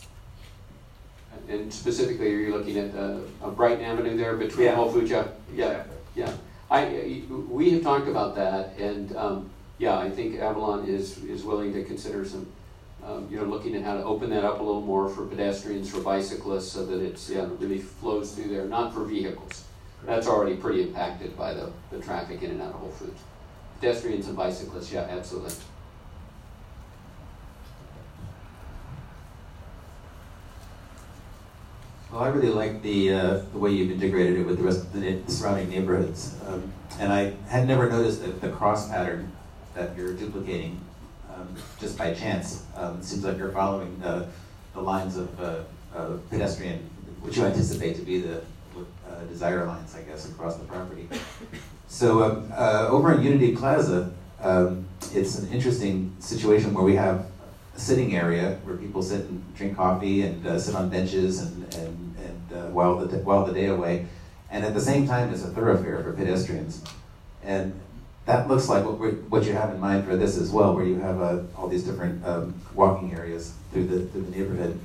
And specifically, are you looking at Brighton Avenue there between Whole Foods? Yeah, yeah. We have talked about that, and yeah, I think Avalon is willing to consider some, looking at how to open that up a little more for pedestrians, for bicyclists, so that it really flows through there, not for vehicles. That's already pretty impacted by the traffic in and out of Whole Foods. Pedestrians and bicyclists, yeah, absolutely. Well, I really like the way you've integrated it with the rest of the surrounding neighborhoods. And I had never noticed the cross pattern that you're duplicating just by chance. It seems like you're following the lines of pedestrian, which you anticipate to be the desire lines, I guess, across the property. So over in Unity Plaza, it's an interesting situation where we have a sitting area where people sit and drink coffee and sit on benches and while the day away, and at the same time it's a thoroughfare for pedestrians. And that looks like what you have in mind for this as well, where you have all these different walking areas through the neighborhood.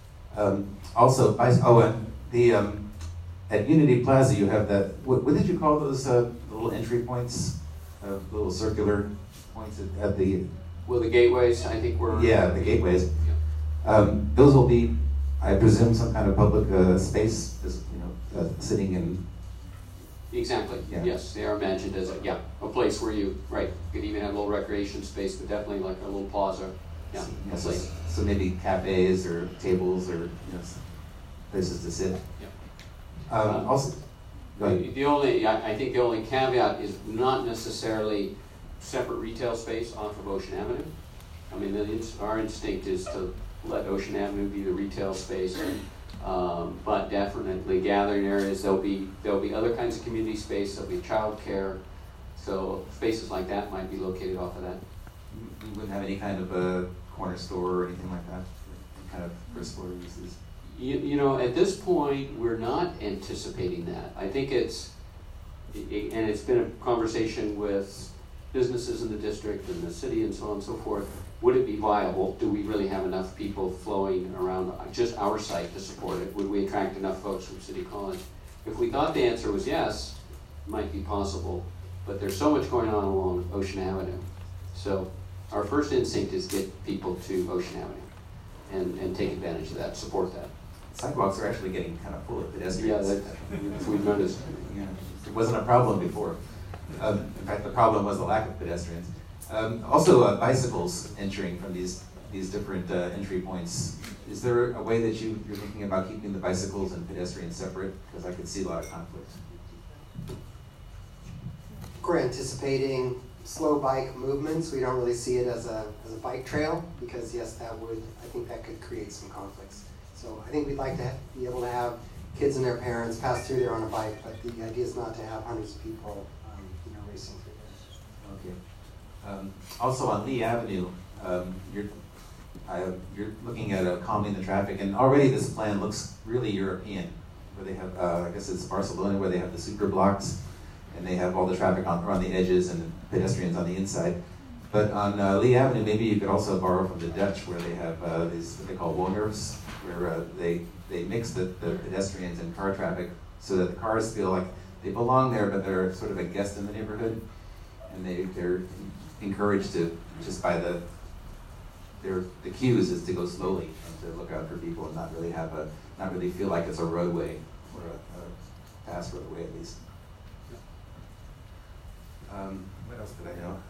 At Unity Plaza, you have that. What did you call those little entry points? Little circular points at the. Well, the gateways, I think were. Yeah, the gateways. Yeah. Those will be, I presume, some kind of public space, just, sitting in. Exactly. Yeah. Yes, they are imagined as a place where you could even have a little recreation space, but definitely like a little plaza. Yeah. So maybe cafes or tables or places to sit. Yeah. Also, I think the only caveat is not necessarily separate retail space off of Ocean Avenue. I mean, our instinct is to let Ocean Avenue be the retail space, but definitely gathering areas. There'll be other kinds of community space. There'll be childcare, so spaces like that might be located off of that. You wouldn't have any kind of a corner store or anything like that, any kind of first floor uses. At this point, we're not anticipating that. I think it's been a conversation with businesses in the district and the city and so on and so forth. Would it be viable? Do we really have enough people flowing around just our site to support it? Would we attract enough folks from City College? If we thought the answer was yes, it might be possible. But there's so much going on along Ocean Avenue. So our first instinct is get people to Ocean Avenue and take advantage of that, support that. Sidewalks are actually getting kind of full of pedestrians. Yeah, we've noticed. It wasn't a problem before. In fact, the problem was the lack of pedestrians. Also, bicycles entering from these different entry points. Is there a way that you're thinking about keeping the bicycles and pedestrians separate? Because I could see a lot of conflict. We're anticipating slow bike movements. We don't really see it as a bike trail because yes, I think that could create some conflicts. So I think we'd like to be able to have kids and their parents pass through there on a bike, but the idea is not to have hundreds of people racing through there. Okay. Also on Lee Avenue, you're looking at calming the traffic, and already this plan looks really European, where they have, I guess it's Barcelona, where they have the super blocks, and they have all the traffic around the edges and pedestrians on the inside. But on Lee Avenue, maybe you could also borrow from the Dutch, where they have these what they call woners, where they mix the pedestrians and car traffic so that the cars feel like they belong there, but they're sort of a guest in the neighborhood, and they're encouraged to just by the cues is to go slowly and to look out for people and not really feel like it's a roadway or a fast roadway at least. What else did I know?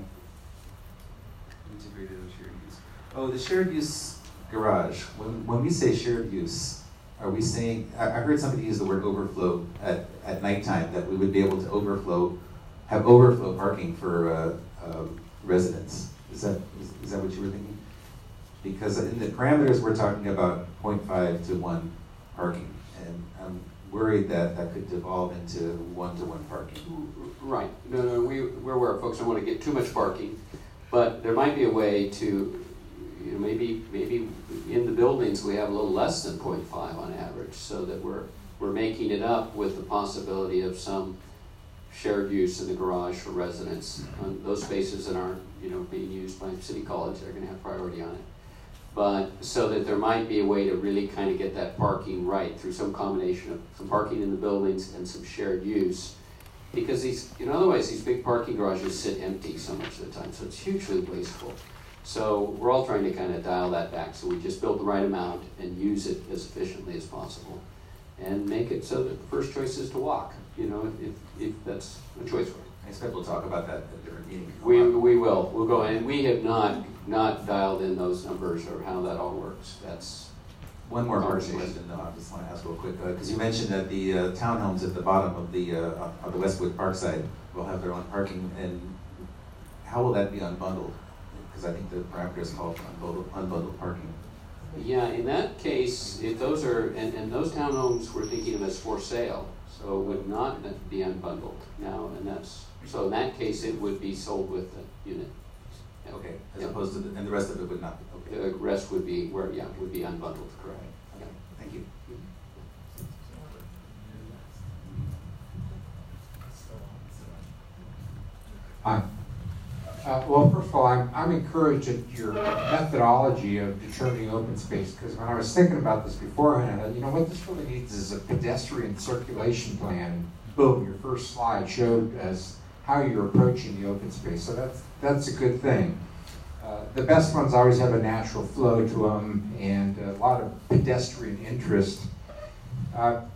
Integrated or shared use. Oh, the shared use garage. When we say shared use, are we saying? I heard somebody use the word overflow at nighttime, that we would be able to have overflow parking for residents. Is that what you were thinking? Because in the parameters we're talking about 0.5 to 1 parking, and I'm worried that could devolve into 1-to-1 parking. Right. No, we're aware, folks don't want to get too much parking, but there might be a way to, maybe in the buildings we have a little less than 0.5 on average, so that we're making it up with the possibility of some shared use in the garage for residents. On those spaces that aren't, being used by City College, they're going to have priority on it. But so that there might be a way to really kind of get that parking right through some combination of some parking in the buildings and some shared use. Because otherwise these big parking garages sit empty so much of the time, so it's hugely wasteful. So we're all trying to kind of dial that back, so we just build the right amount and use it as efficiently as possible. And make it so that the first choice is to walk, if that's a choice for you. I expect we'll talk about that at a different meeting. We will. We'll go, and we have not dialed in those numbers or how that all works. That's one more question though. I just want to ask real quick, because you mentioned that the townhomes at the bottom of the Westwood Park side will have their own parking, and how will that be unbundled? Because I think the parameters call for unbundled parking. Yeah, in that case, if those are, and those townhomes we're thinking of as for sale, so it would not be unbundled now, so in that case it would be sold with the unit. Okay, as opposed to, and the rest of it would not be. Okay. The rest would be would be unbundled, correct. Okay, thank you. Hi. Well, first of all, I'm encouraged at your methodology of determining open space, because when I was thinking about this beforehand, I thought, what this really needs is a pedestrian circulation plan. Boom, your first slide showed us how you're approaching the open space, so that's a good thing. The best ones always have a natural flow to them and a lot of pedestrian interest. I'm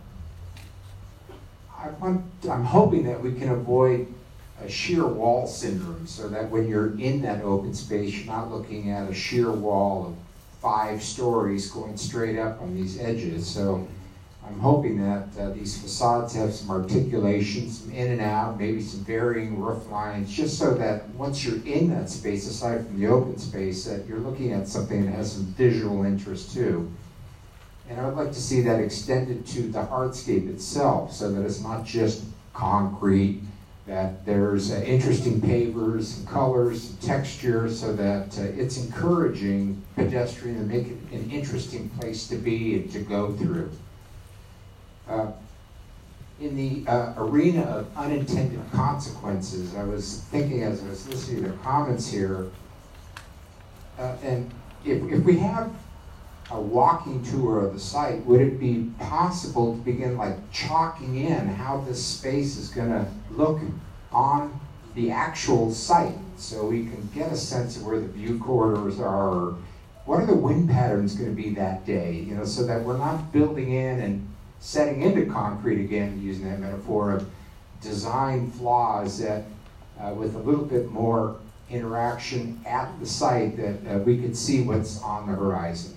hoping that we can avoid a sheer wall syndrome, so that when you're in that open space, you're not looking at a sheer wall of 5 stories going straight up on these edges. So I'm hoping that these facades have some articulation, some in and out, maybe some varying roof lines, just so that once you're in that space, aside from the open space, that you're looking at something that has some visual interest too. And I would like to see that extended to the hardscape itself, so that it's not just concrete, that there's interesting pavers, some colors, some texture, so that it's encouraging pedestrian and make it an interesting place to be and to go through. In the arena of unintended consequences, I was thinking as I was listening to the comments here, and if we have a walking tour of the site, would it be possible to begin like chalking in how this space is going to look on the actual site, so we can get a sense of where the view corridors are, or what are the wind patterns going to be that day, so that we're not building in and setting into concrete again, using that metaphor of design flaws that with a little bit more interaction at the site that we could see what's on the horizon.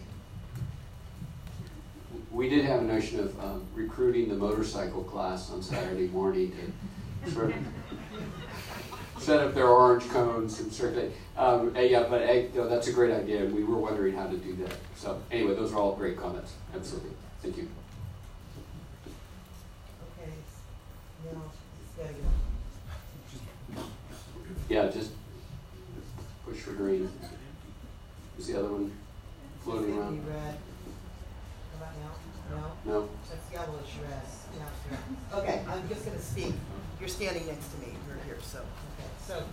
We did have a notion of recruiting the motorcycle class on Saturday morning to sort of set up their orange cones and circulate. Yeah, but no, that's a great idea, and we were wondering how to do that. So anyway, those are all great comments. Absolutely. Thank you. Okay. Now, just gotta go. Yeah, just push for green. Is the other one floating around? Red. How about now? No? No. That's yellowish red. Yeah. Okay, I'm just gonna speak. You're standing next to me. You're here, so. Okay. So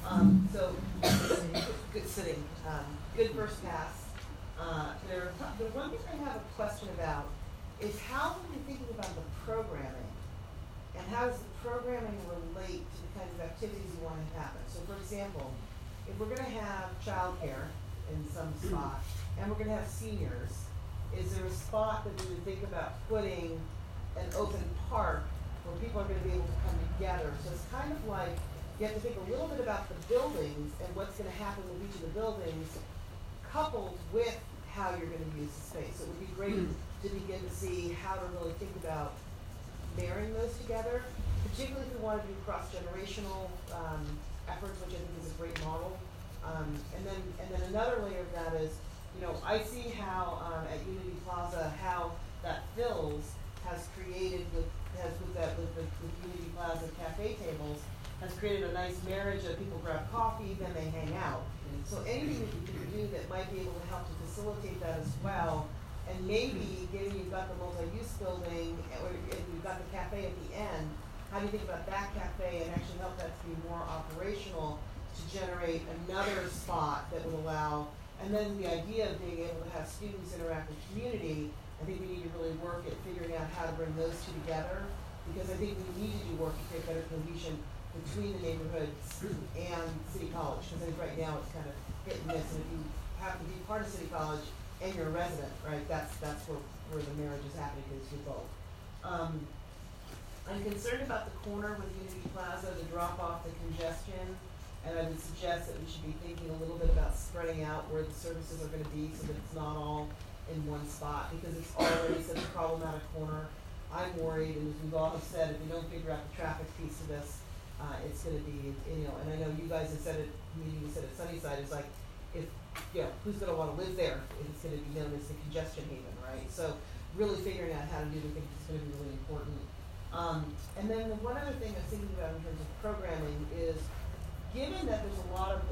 good sitting. Good first pass. The one thing I have a question about is how are you thinking about the programming? And how does the programming relate to the kinds of activities you want to happen? So for example, if we're going to have childcare in some spot, and we're going to have seniors, is there a spot that we would think about putting an open park where people are going to be able to come together? So it's kind of like you have to think a little bit about the buildings and what's going to happen with each of the buildings, coupled with how you're going to use the space. So it would be great to begin to see how to really think about marrying those together, particularly if we want to do cross-generational efforts, which I think is a great model. And then another layer of that is, you know, I see how at Unity Plaza how that Phil's has created with Unity Plaza cafe tables has created a nice marriage of people grab coffee, then they hang out. So anything that you can do that might be able to help to facilitate that as well, and maybe given you've got the multi-use building or you've got the cafe at the end, how do you think about that cafe and actually help that to be more operational to generate another spot that would allow, and then the idea of being able to have students interact with community, I think we need to really work at figuring out how to bring those two together, because I think we need to do work to create better cohesion between the neighborhoods and City College, because I think right now it's kind of hit and miss, and if you happen to be part of City College and you're a resident, right, that's where the marriage is happening, is you're both. I'm concerned about the corner with Unity Plaza, the drop off, the congestion, and I would suggest that we should be thinking a little bit about spreading out where the services are going to be so that it's not all in one spot, because it's already such a problematic corner. I'm worried, and as we've all said, if we don't figure out the traffic piece of this, it's going to be, you know, and I know you guys have said it, you said at Sunnyside, it's like, if, you know, who's going to want to live there if it's going to be known as the congestion haven, right? So really figuring out how to do the things is going to be really important. And then the one other thing I'm thinking about in terms of programming is, given that there's a lot of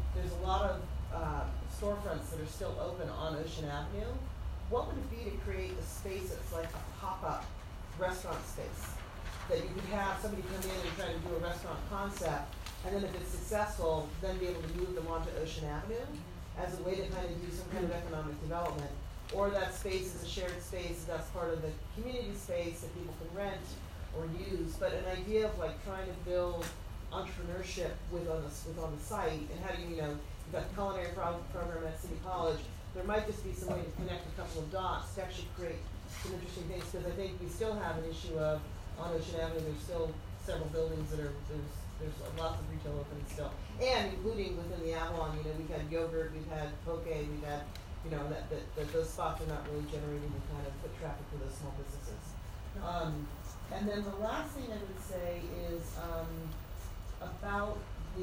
storefronts that are still open on Ocean Avenue, what would it be to create a space that's like a pop-up restaurant space? That you could have somebody come in and try to do a restaurant concept, and then if it's successful, then be able to move them onto Ocean Avenue as a way to kind of do some kind of economic development. Or that space is a shared space, that's part of the community space that people can rent or use, but an idea of like trying to build entrepreneurship on the site, and how do you know, you've got the culinary program at City College, there might just be some way to connect a couple of dots to actually create some interesting things, because I think we still have an issue of, on Ocean Avenue, there's still several buildings that are, there's lots of retail open still, and including within the Avalon, you know, we've had yogurt, we've had poke, we've had, you know, that those spots are not really generating the kind of foot traffic for those small businesses. And then the last thing I would say is about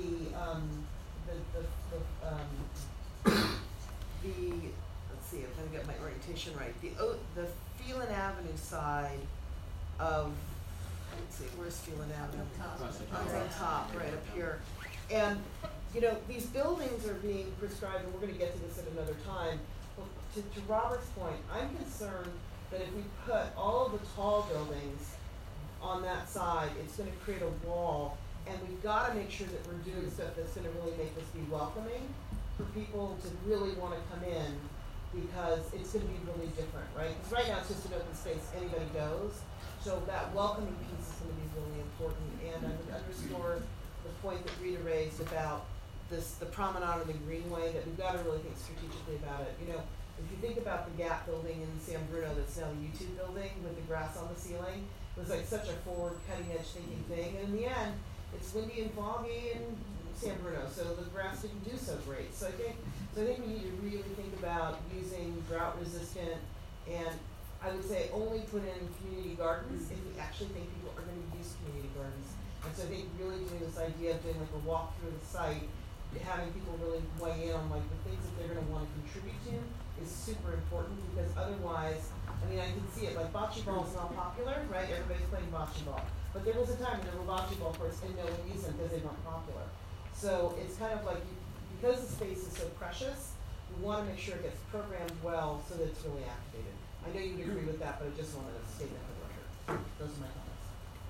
let's see, I'm trying to get my orientation right. The Phelan Avenue side of, let's see, where's Phelan Avenue? On top, right up here. And, you know, these buildings are being prescribed, and we're going to get to this at another time. But to Robert's point, I'm concerned that if we put all of the tall buildings on that side, it's going to create a wall, and we've got to make sure that we're doing stuff that's going to really make this be welcoming for people to really want to come in, because it's going to be really different, right? Because right now it's just an open space, anybody goes. So that welcoming piece is going to be really important. And I would underscore the point that Rita raised about the promenade and the greenway, that we've got to really think strategically about it. You know, if you think about the Gap building in San Bruno that's now the YouTube building with the grass on the ceiling, it was like such a forward, cutting edge thinking thing. And in the end, it's windy and foggy and San Bruno, so the grass didn't do so great. So I think we need to really think about using drought resistant, and I would say only put in community gardens if we actually think people are going to use community gardens. And so I think really doing this idea of doing like a walk through the site, having people really weigh in on like the things that they're going to want to contribute to is super important, because otherwise, I mean, I can see it, like bocce ball is not popular, right? Everybody's playing bocce ball. But there was a time when there were bocce ball courts and no one used them because they weren't popular. So it's kind of like, because the space is so precious, we want to make sure it gets programmed well so that it's really activated. I know you would agree with that, but I just wanted to state that for the record. Those are my comments.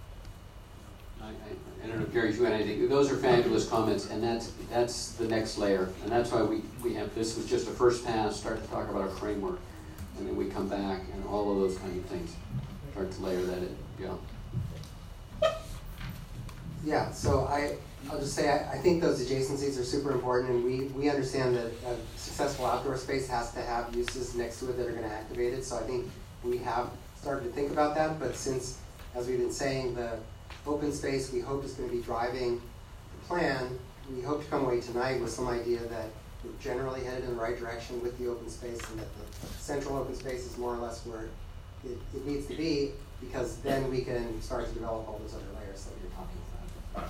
I don't know, Gary, if you had anything. Those are fabulous comments, and that's the next layer. And that's why we have, this was just a first pass, start to talk about a framework, and then we come back and all of those kind of things. Start to layer that in, yeah. Yeah, so I'll just say I think those adjacencies are super important, and we understand that a successful outdoor space has to have uses next to it that are going to activate it. So I think we have started to think about that, but since, as we've been saying, the open space we hope is going to be driving the plan, we hope to come away tonight with some idea that we're generally headed in the right direction with the open space, and that the central open space is more or less where it needs to be, because then we can start to develop all those other layers that you're talking about.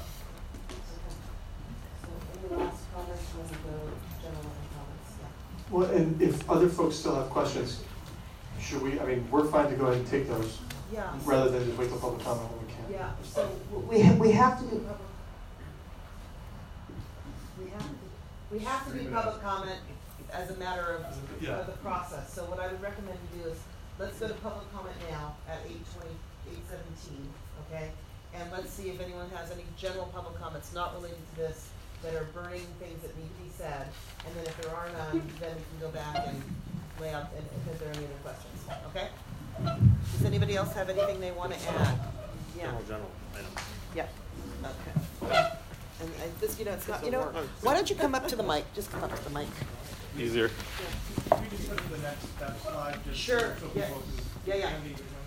So any last comments from the general comments? Yeah. Well, and if other folks still have questions, should we, I mean, we're fine to go ahead and take those, yeah, rather than just wait till public comment when we can. Yeah, so we have to do we have to do public comment as a matter of the process. So what I would recommend to do is, let's go to public comment now at 8:17, okay? And let's see if anyone has any general public comments not related to this that are burning things that need to be said. And then if there are none, then we can go back and lay out and if there are any other questions, okay? Does anybody else have anything they want to add? Yeah. General items. Yeah. Okay. And this, you know, it's not, you know, why don't you come up to the mic? Just come up to the mic. Easier. Yeah. Can you just go to the next slide? Just Sure. So Yeah. people Yeah, yeah.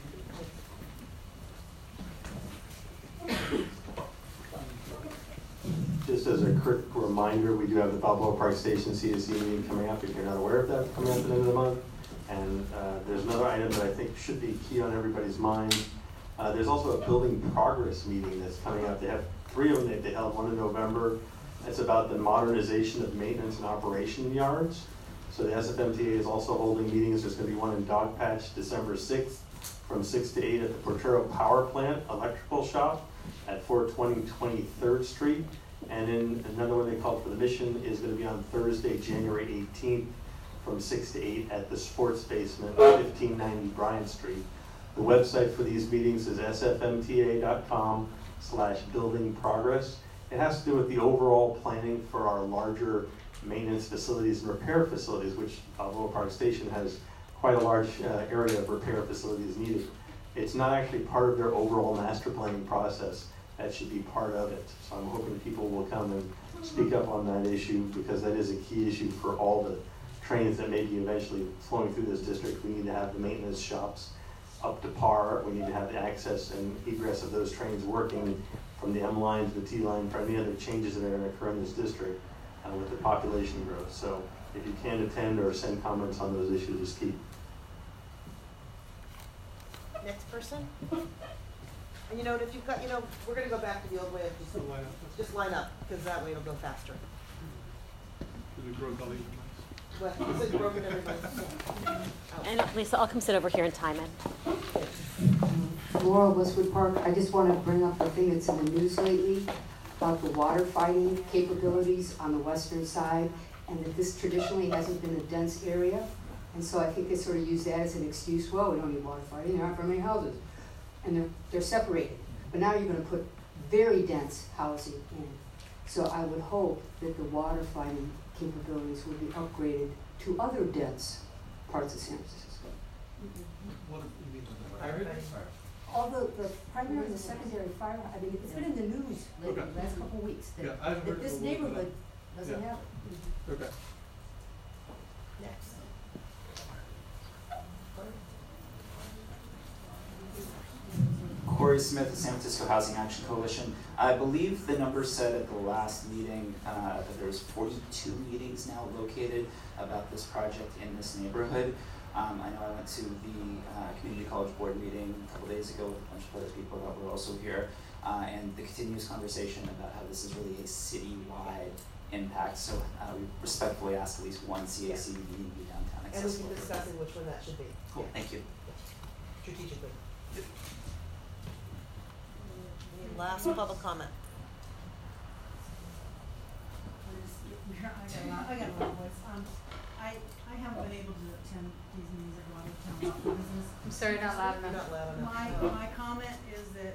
Just as a quick reminder, we do have the Balboa Park Station CSE meeting coming up, if you're not aware of that, coming up at the end of the month. And there's another item that I think should be key on everybody's mind. There's also a building progress meeting that's coming up. They have 3 of them. They held one in November. It's about the modernization of maintenance and operation yards. So the SFMTA is also holding meetings. There's going to be one in Dogpatch December 6th from 6 to 8 at the Portero Power Plant Electrical Shop at 420 23rd Street. And then another one they called for the mission is going to be on Thursday, January 18th from 6 to 8 at the Sports Basement, 1590 Bryant Street. The website for these meetings is sfmta.com/building progress. It has to do with the overall planning for our larger maintenance facilities and repair facilities, which Balboa Park Station has quite a large area of repair facilities needed. It's not actually part of their overall master planning process. That should be part of it. So I'm hoping people will come and speak up on that issue, because that is a key issue for all the trains that may be eventually flowing through this district. We need to have the maintenance shops up to par. We need to have the access and egress of those trains working from the M line to the T line for any other changes that are going to occur in this district with the population growth. So if you can attend or send comments on those issues, is key. Next person? And you know, if you've got, you know, we're going to go back to the old way of just line up, because that way it'll go faster. What? Is it broken everybody? And Lisa, I'll come sit over here and time it. Laura, Westwood Park, I just want to bring up the thing that's in the news lately about the water fighting capabilities on the western side, and that this traditionally hasn't been a dense area. And so I think they sort of use that as an excuse. Well, we don't need water fighting, there aren't very many houses. And they're separated. But now you're going to put very dense housing in. So I would hope that the water fighting capabilities would be upgraded to other dense parts of San Francisco. What do you mean? All the primary and the secondary fire, I mean, it's been in the news lately, the last couple of weeks, that, that this neighborhood doesn't have it. Okay. Next. Corey Smith, the San Francisco Housing Action Coalition. I believe the number said at the last meeting that there's 42 meetings now located about this project in this neighborhood. I know I went to the Community College Board meeting a couple days ago with a bunch of other people that were also here, and the continuous conversation about how this is really a citywide impact. So we respectfully ask at least one CAC meeting to be downtown And we accessible. can discuss which one that should be. Cool, thank you. Strategically. Any last public comment? I got a lot of voice. I haven't been able to attend these meetings or go out of town about the business. I'm sorry, not loud enough. Not loud enough. My comment is that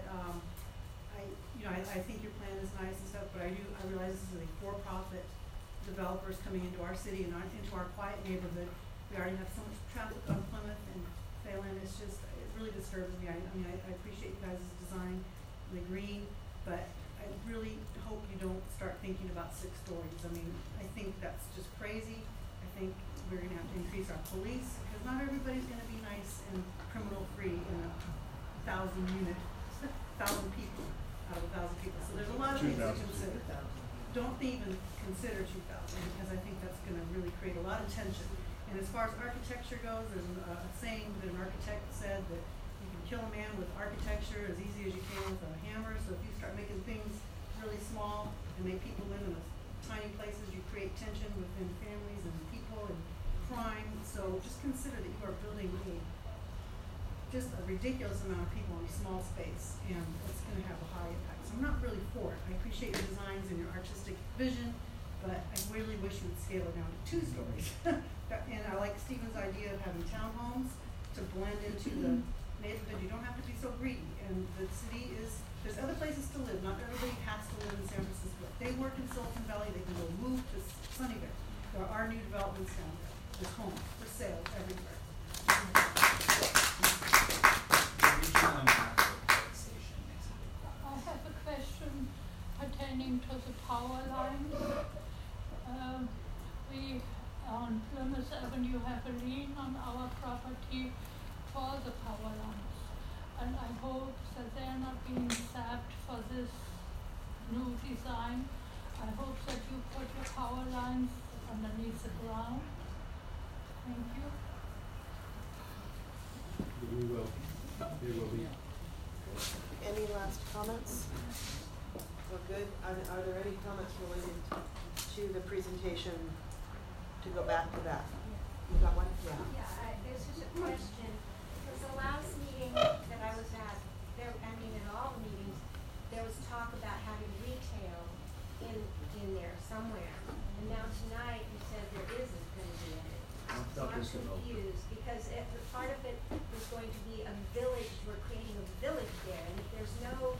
I think your plan is nice and stuff, but I realize this is a for-profit developers coming into our city and into our quiet neighborhood. We already have so much traffic on Plymouth and Phelan. It really disturbs me. I appreciate you guys' design and the green, but I really hope you don't start thinking about 6 stories. I mean, I think that's just crazy. I think we're going to have to increase our police because not everybody's going to be nice and criminal-free in a 1,000 people out of 1,000 people. So there's a lot of things to consider. Don't even consider 2,000 because I think that's going to really create a lot of tension. And as far as architecture goes, there's a saying that an architect said that you can kill a man with architecture as easy as you can with a hammer. So if you start making things really small and make people live in tiny places, you create tension within families and people and crime. So just consider that you are building just a ridiculous amount of people in a small space, and it's going to have a high impact. So I'm not really for it. I appreciate your designs and your artistic vision, but I really wish you would scale it down to 2 stories. And I like Stephen's idea of having townhomes to blend into the neighborhood. You don't have to be so greedy. And the city there's other places to live. Not everybody has to live in San Francisco. If they work in Silicon Valley, they can go move to Sunnyvale. There are new developments down there. There's homes for sale everywhere. I have a question pertaining to the power line. We on Plymouth Avenue have a lien on our property for the power lines, and I hope that they're not being sapped for this new design. I hope that you put your power lines underneath the ground. Thank you. We will. There will be. Any last comments? Well, good. Are there any comments related to the presentation? To go back to that. You got one? Yeah. Yeah, there's just a question. Because the last meeting that I was at, in all the meetings, there was talk about having retail in there somewhere. And now tonight you said there isn't going to be any. So I'm confused because part of it was going to be a village. We're creating a village there, and if there's no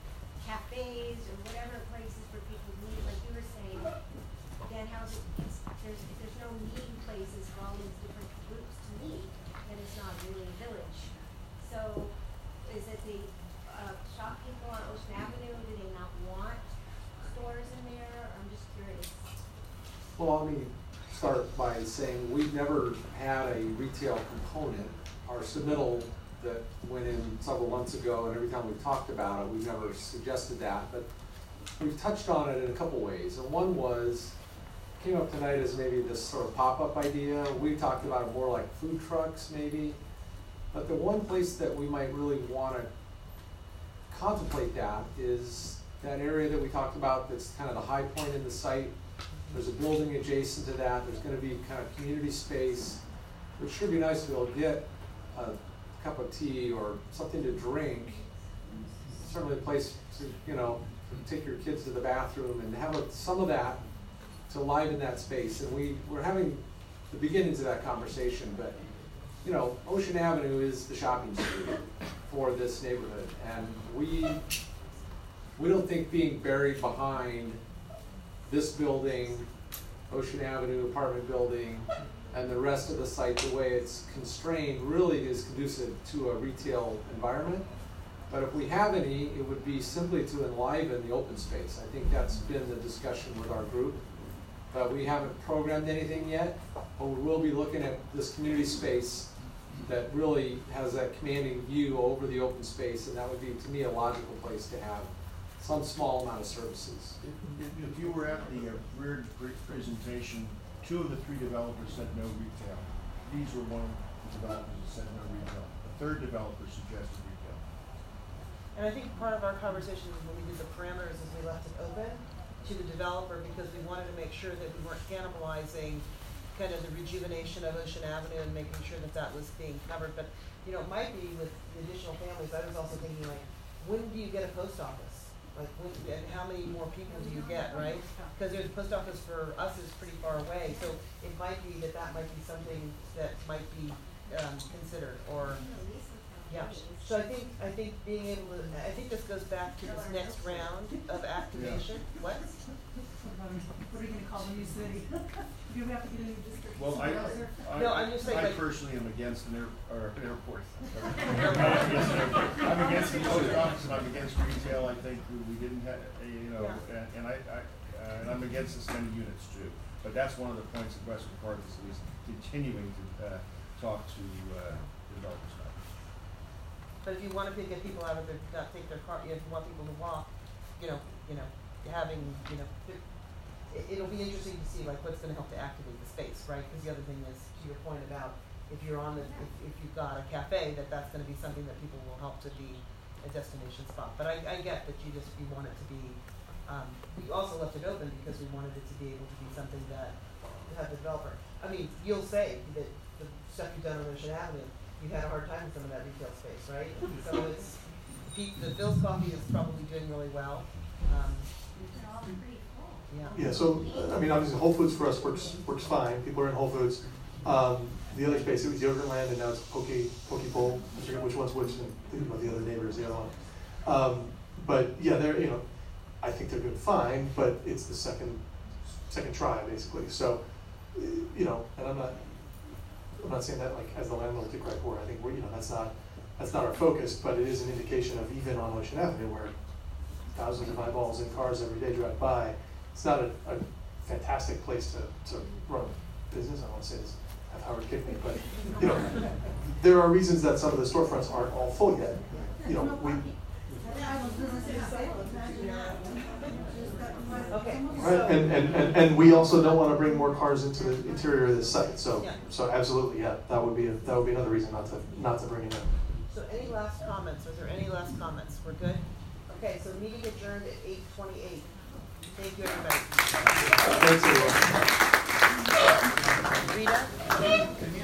cafes or whatever places for people to meet, like you were saying, then how's it? If there's no meeting places for all these different groups to meet, then it's not really a village. So, is it the shop people on Ocean Avenue? Do they not want stores in there? I'm just curious. Well, let me start by saying we've never had a retail component. Our submittal that went in several months ago, and every time we've talked about it, we've never suggested that. But we've touched on it in a couple ways. And one came up tonight as maybe this sort of pop-up idea. We talked about it more like food trucks maybe. But the one place that we might really want to contemplate that is that area that we talked about that's kind of the high point in the site. There's a building adjacent to that. There's going to be kind of community space, which should be nice to be able to get a cup of tea or something to drink. Certainly a place to, take your kids to the bathroom and have some of that to liven that space. And we're having the beginnings of that conversation, but Ocean Avenue is the shopping street for this neighborhood, and we don't think being buried behind this building, Ocean Avenue apartment building, and the rest of the site, the way it's constrained, really is conducive to a retail environment. But if we have any, it would be simply to enliven the open space. I think that's been the discussion with our group. We haven't programmed anything yet, but we will be looking at this community space that really has that commanding view over the open space, and that would be, to me, a logical place to have some small amount of services. If you were at the rear presentation, 2 of the 3 developers said no retail. These were one of the developers that said no retail. The 3rd developer suggested retail. And I think part of our conversation when we did the parameters is we left it open to the developer because we wanted to make sure that we weren't cannibalizing kind of the rejuvenation of Ocean Avenue and making sure that that was being covered. But, you know, it might be with the additional families. I was also thinking, like, when do you get a post office? Like, when, and how many more people do you get, right? Because the post office for us is pretty far away. So it might be that that might be something that might be considered, or yeah. So I think being able to, I think this goes back to this next round of activation. Yeah. What? What are you going to call the new city? Do you have to get a new district? Well, I'm just saying. I personally am against an airport. I'm against the post office, and I'm against retail. I think we didn't have, and I'm against this many units too. But that's one of the points that Westwood Park is continuing to talk to developers about. But if you want to get people out of their, not take their car, if you want people to walk, having, it'll be interesting to see like what's going to help to activate the space, right? Because the other thing is, to your point about if you're on if you've got a cafe, that's going to be something that people will help to be a destination spot. But I get that you want it to be. We also left it open because we wanted it to be able to be something that had the developer. I mean, you'll say that the stuff you've done on Ocean Avenue, you had a hard time with some of that retail space, right? So it's the Phil's Coffee is probably doing really well. Yeah. So I mean, obviously, Whole Foods for us works fine. People are in Whole Foods. The other space, it was Yogurtland, and now it's Poke Bowl. I forget which one's which. And think about the other neighbor is the other one. But yeah, they're I think they're doing fine, but it's the second try basically. So and I'm not saying that like as the landlord to cry poor. I think that's not our focus, but it is an indication of even on Ocean Avenue where thousands of eyeballs and cars every day drive by. It's not a fantastic place to run a business. I don't want to say this, have Howard kick me, but there are reasons that some of the storefronts aren't all full yet. Right, and we also don't want to bring more cars into the interior of this site. So absolutely, yeah, that would be another reason not to bring it in. So any last comments? Was there any last comments? We're good. Okay, so the meeting adjourned at 8:28. Thank you, everybody. Thanks, everyone. Rita?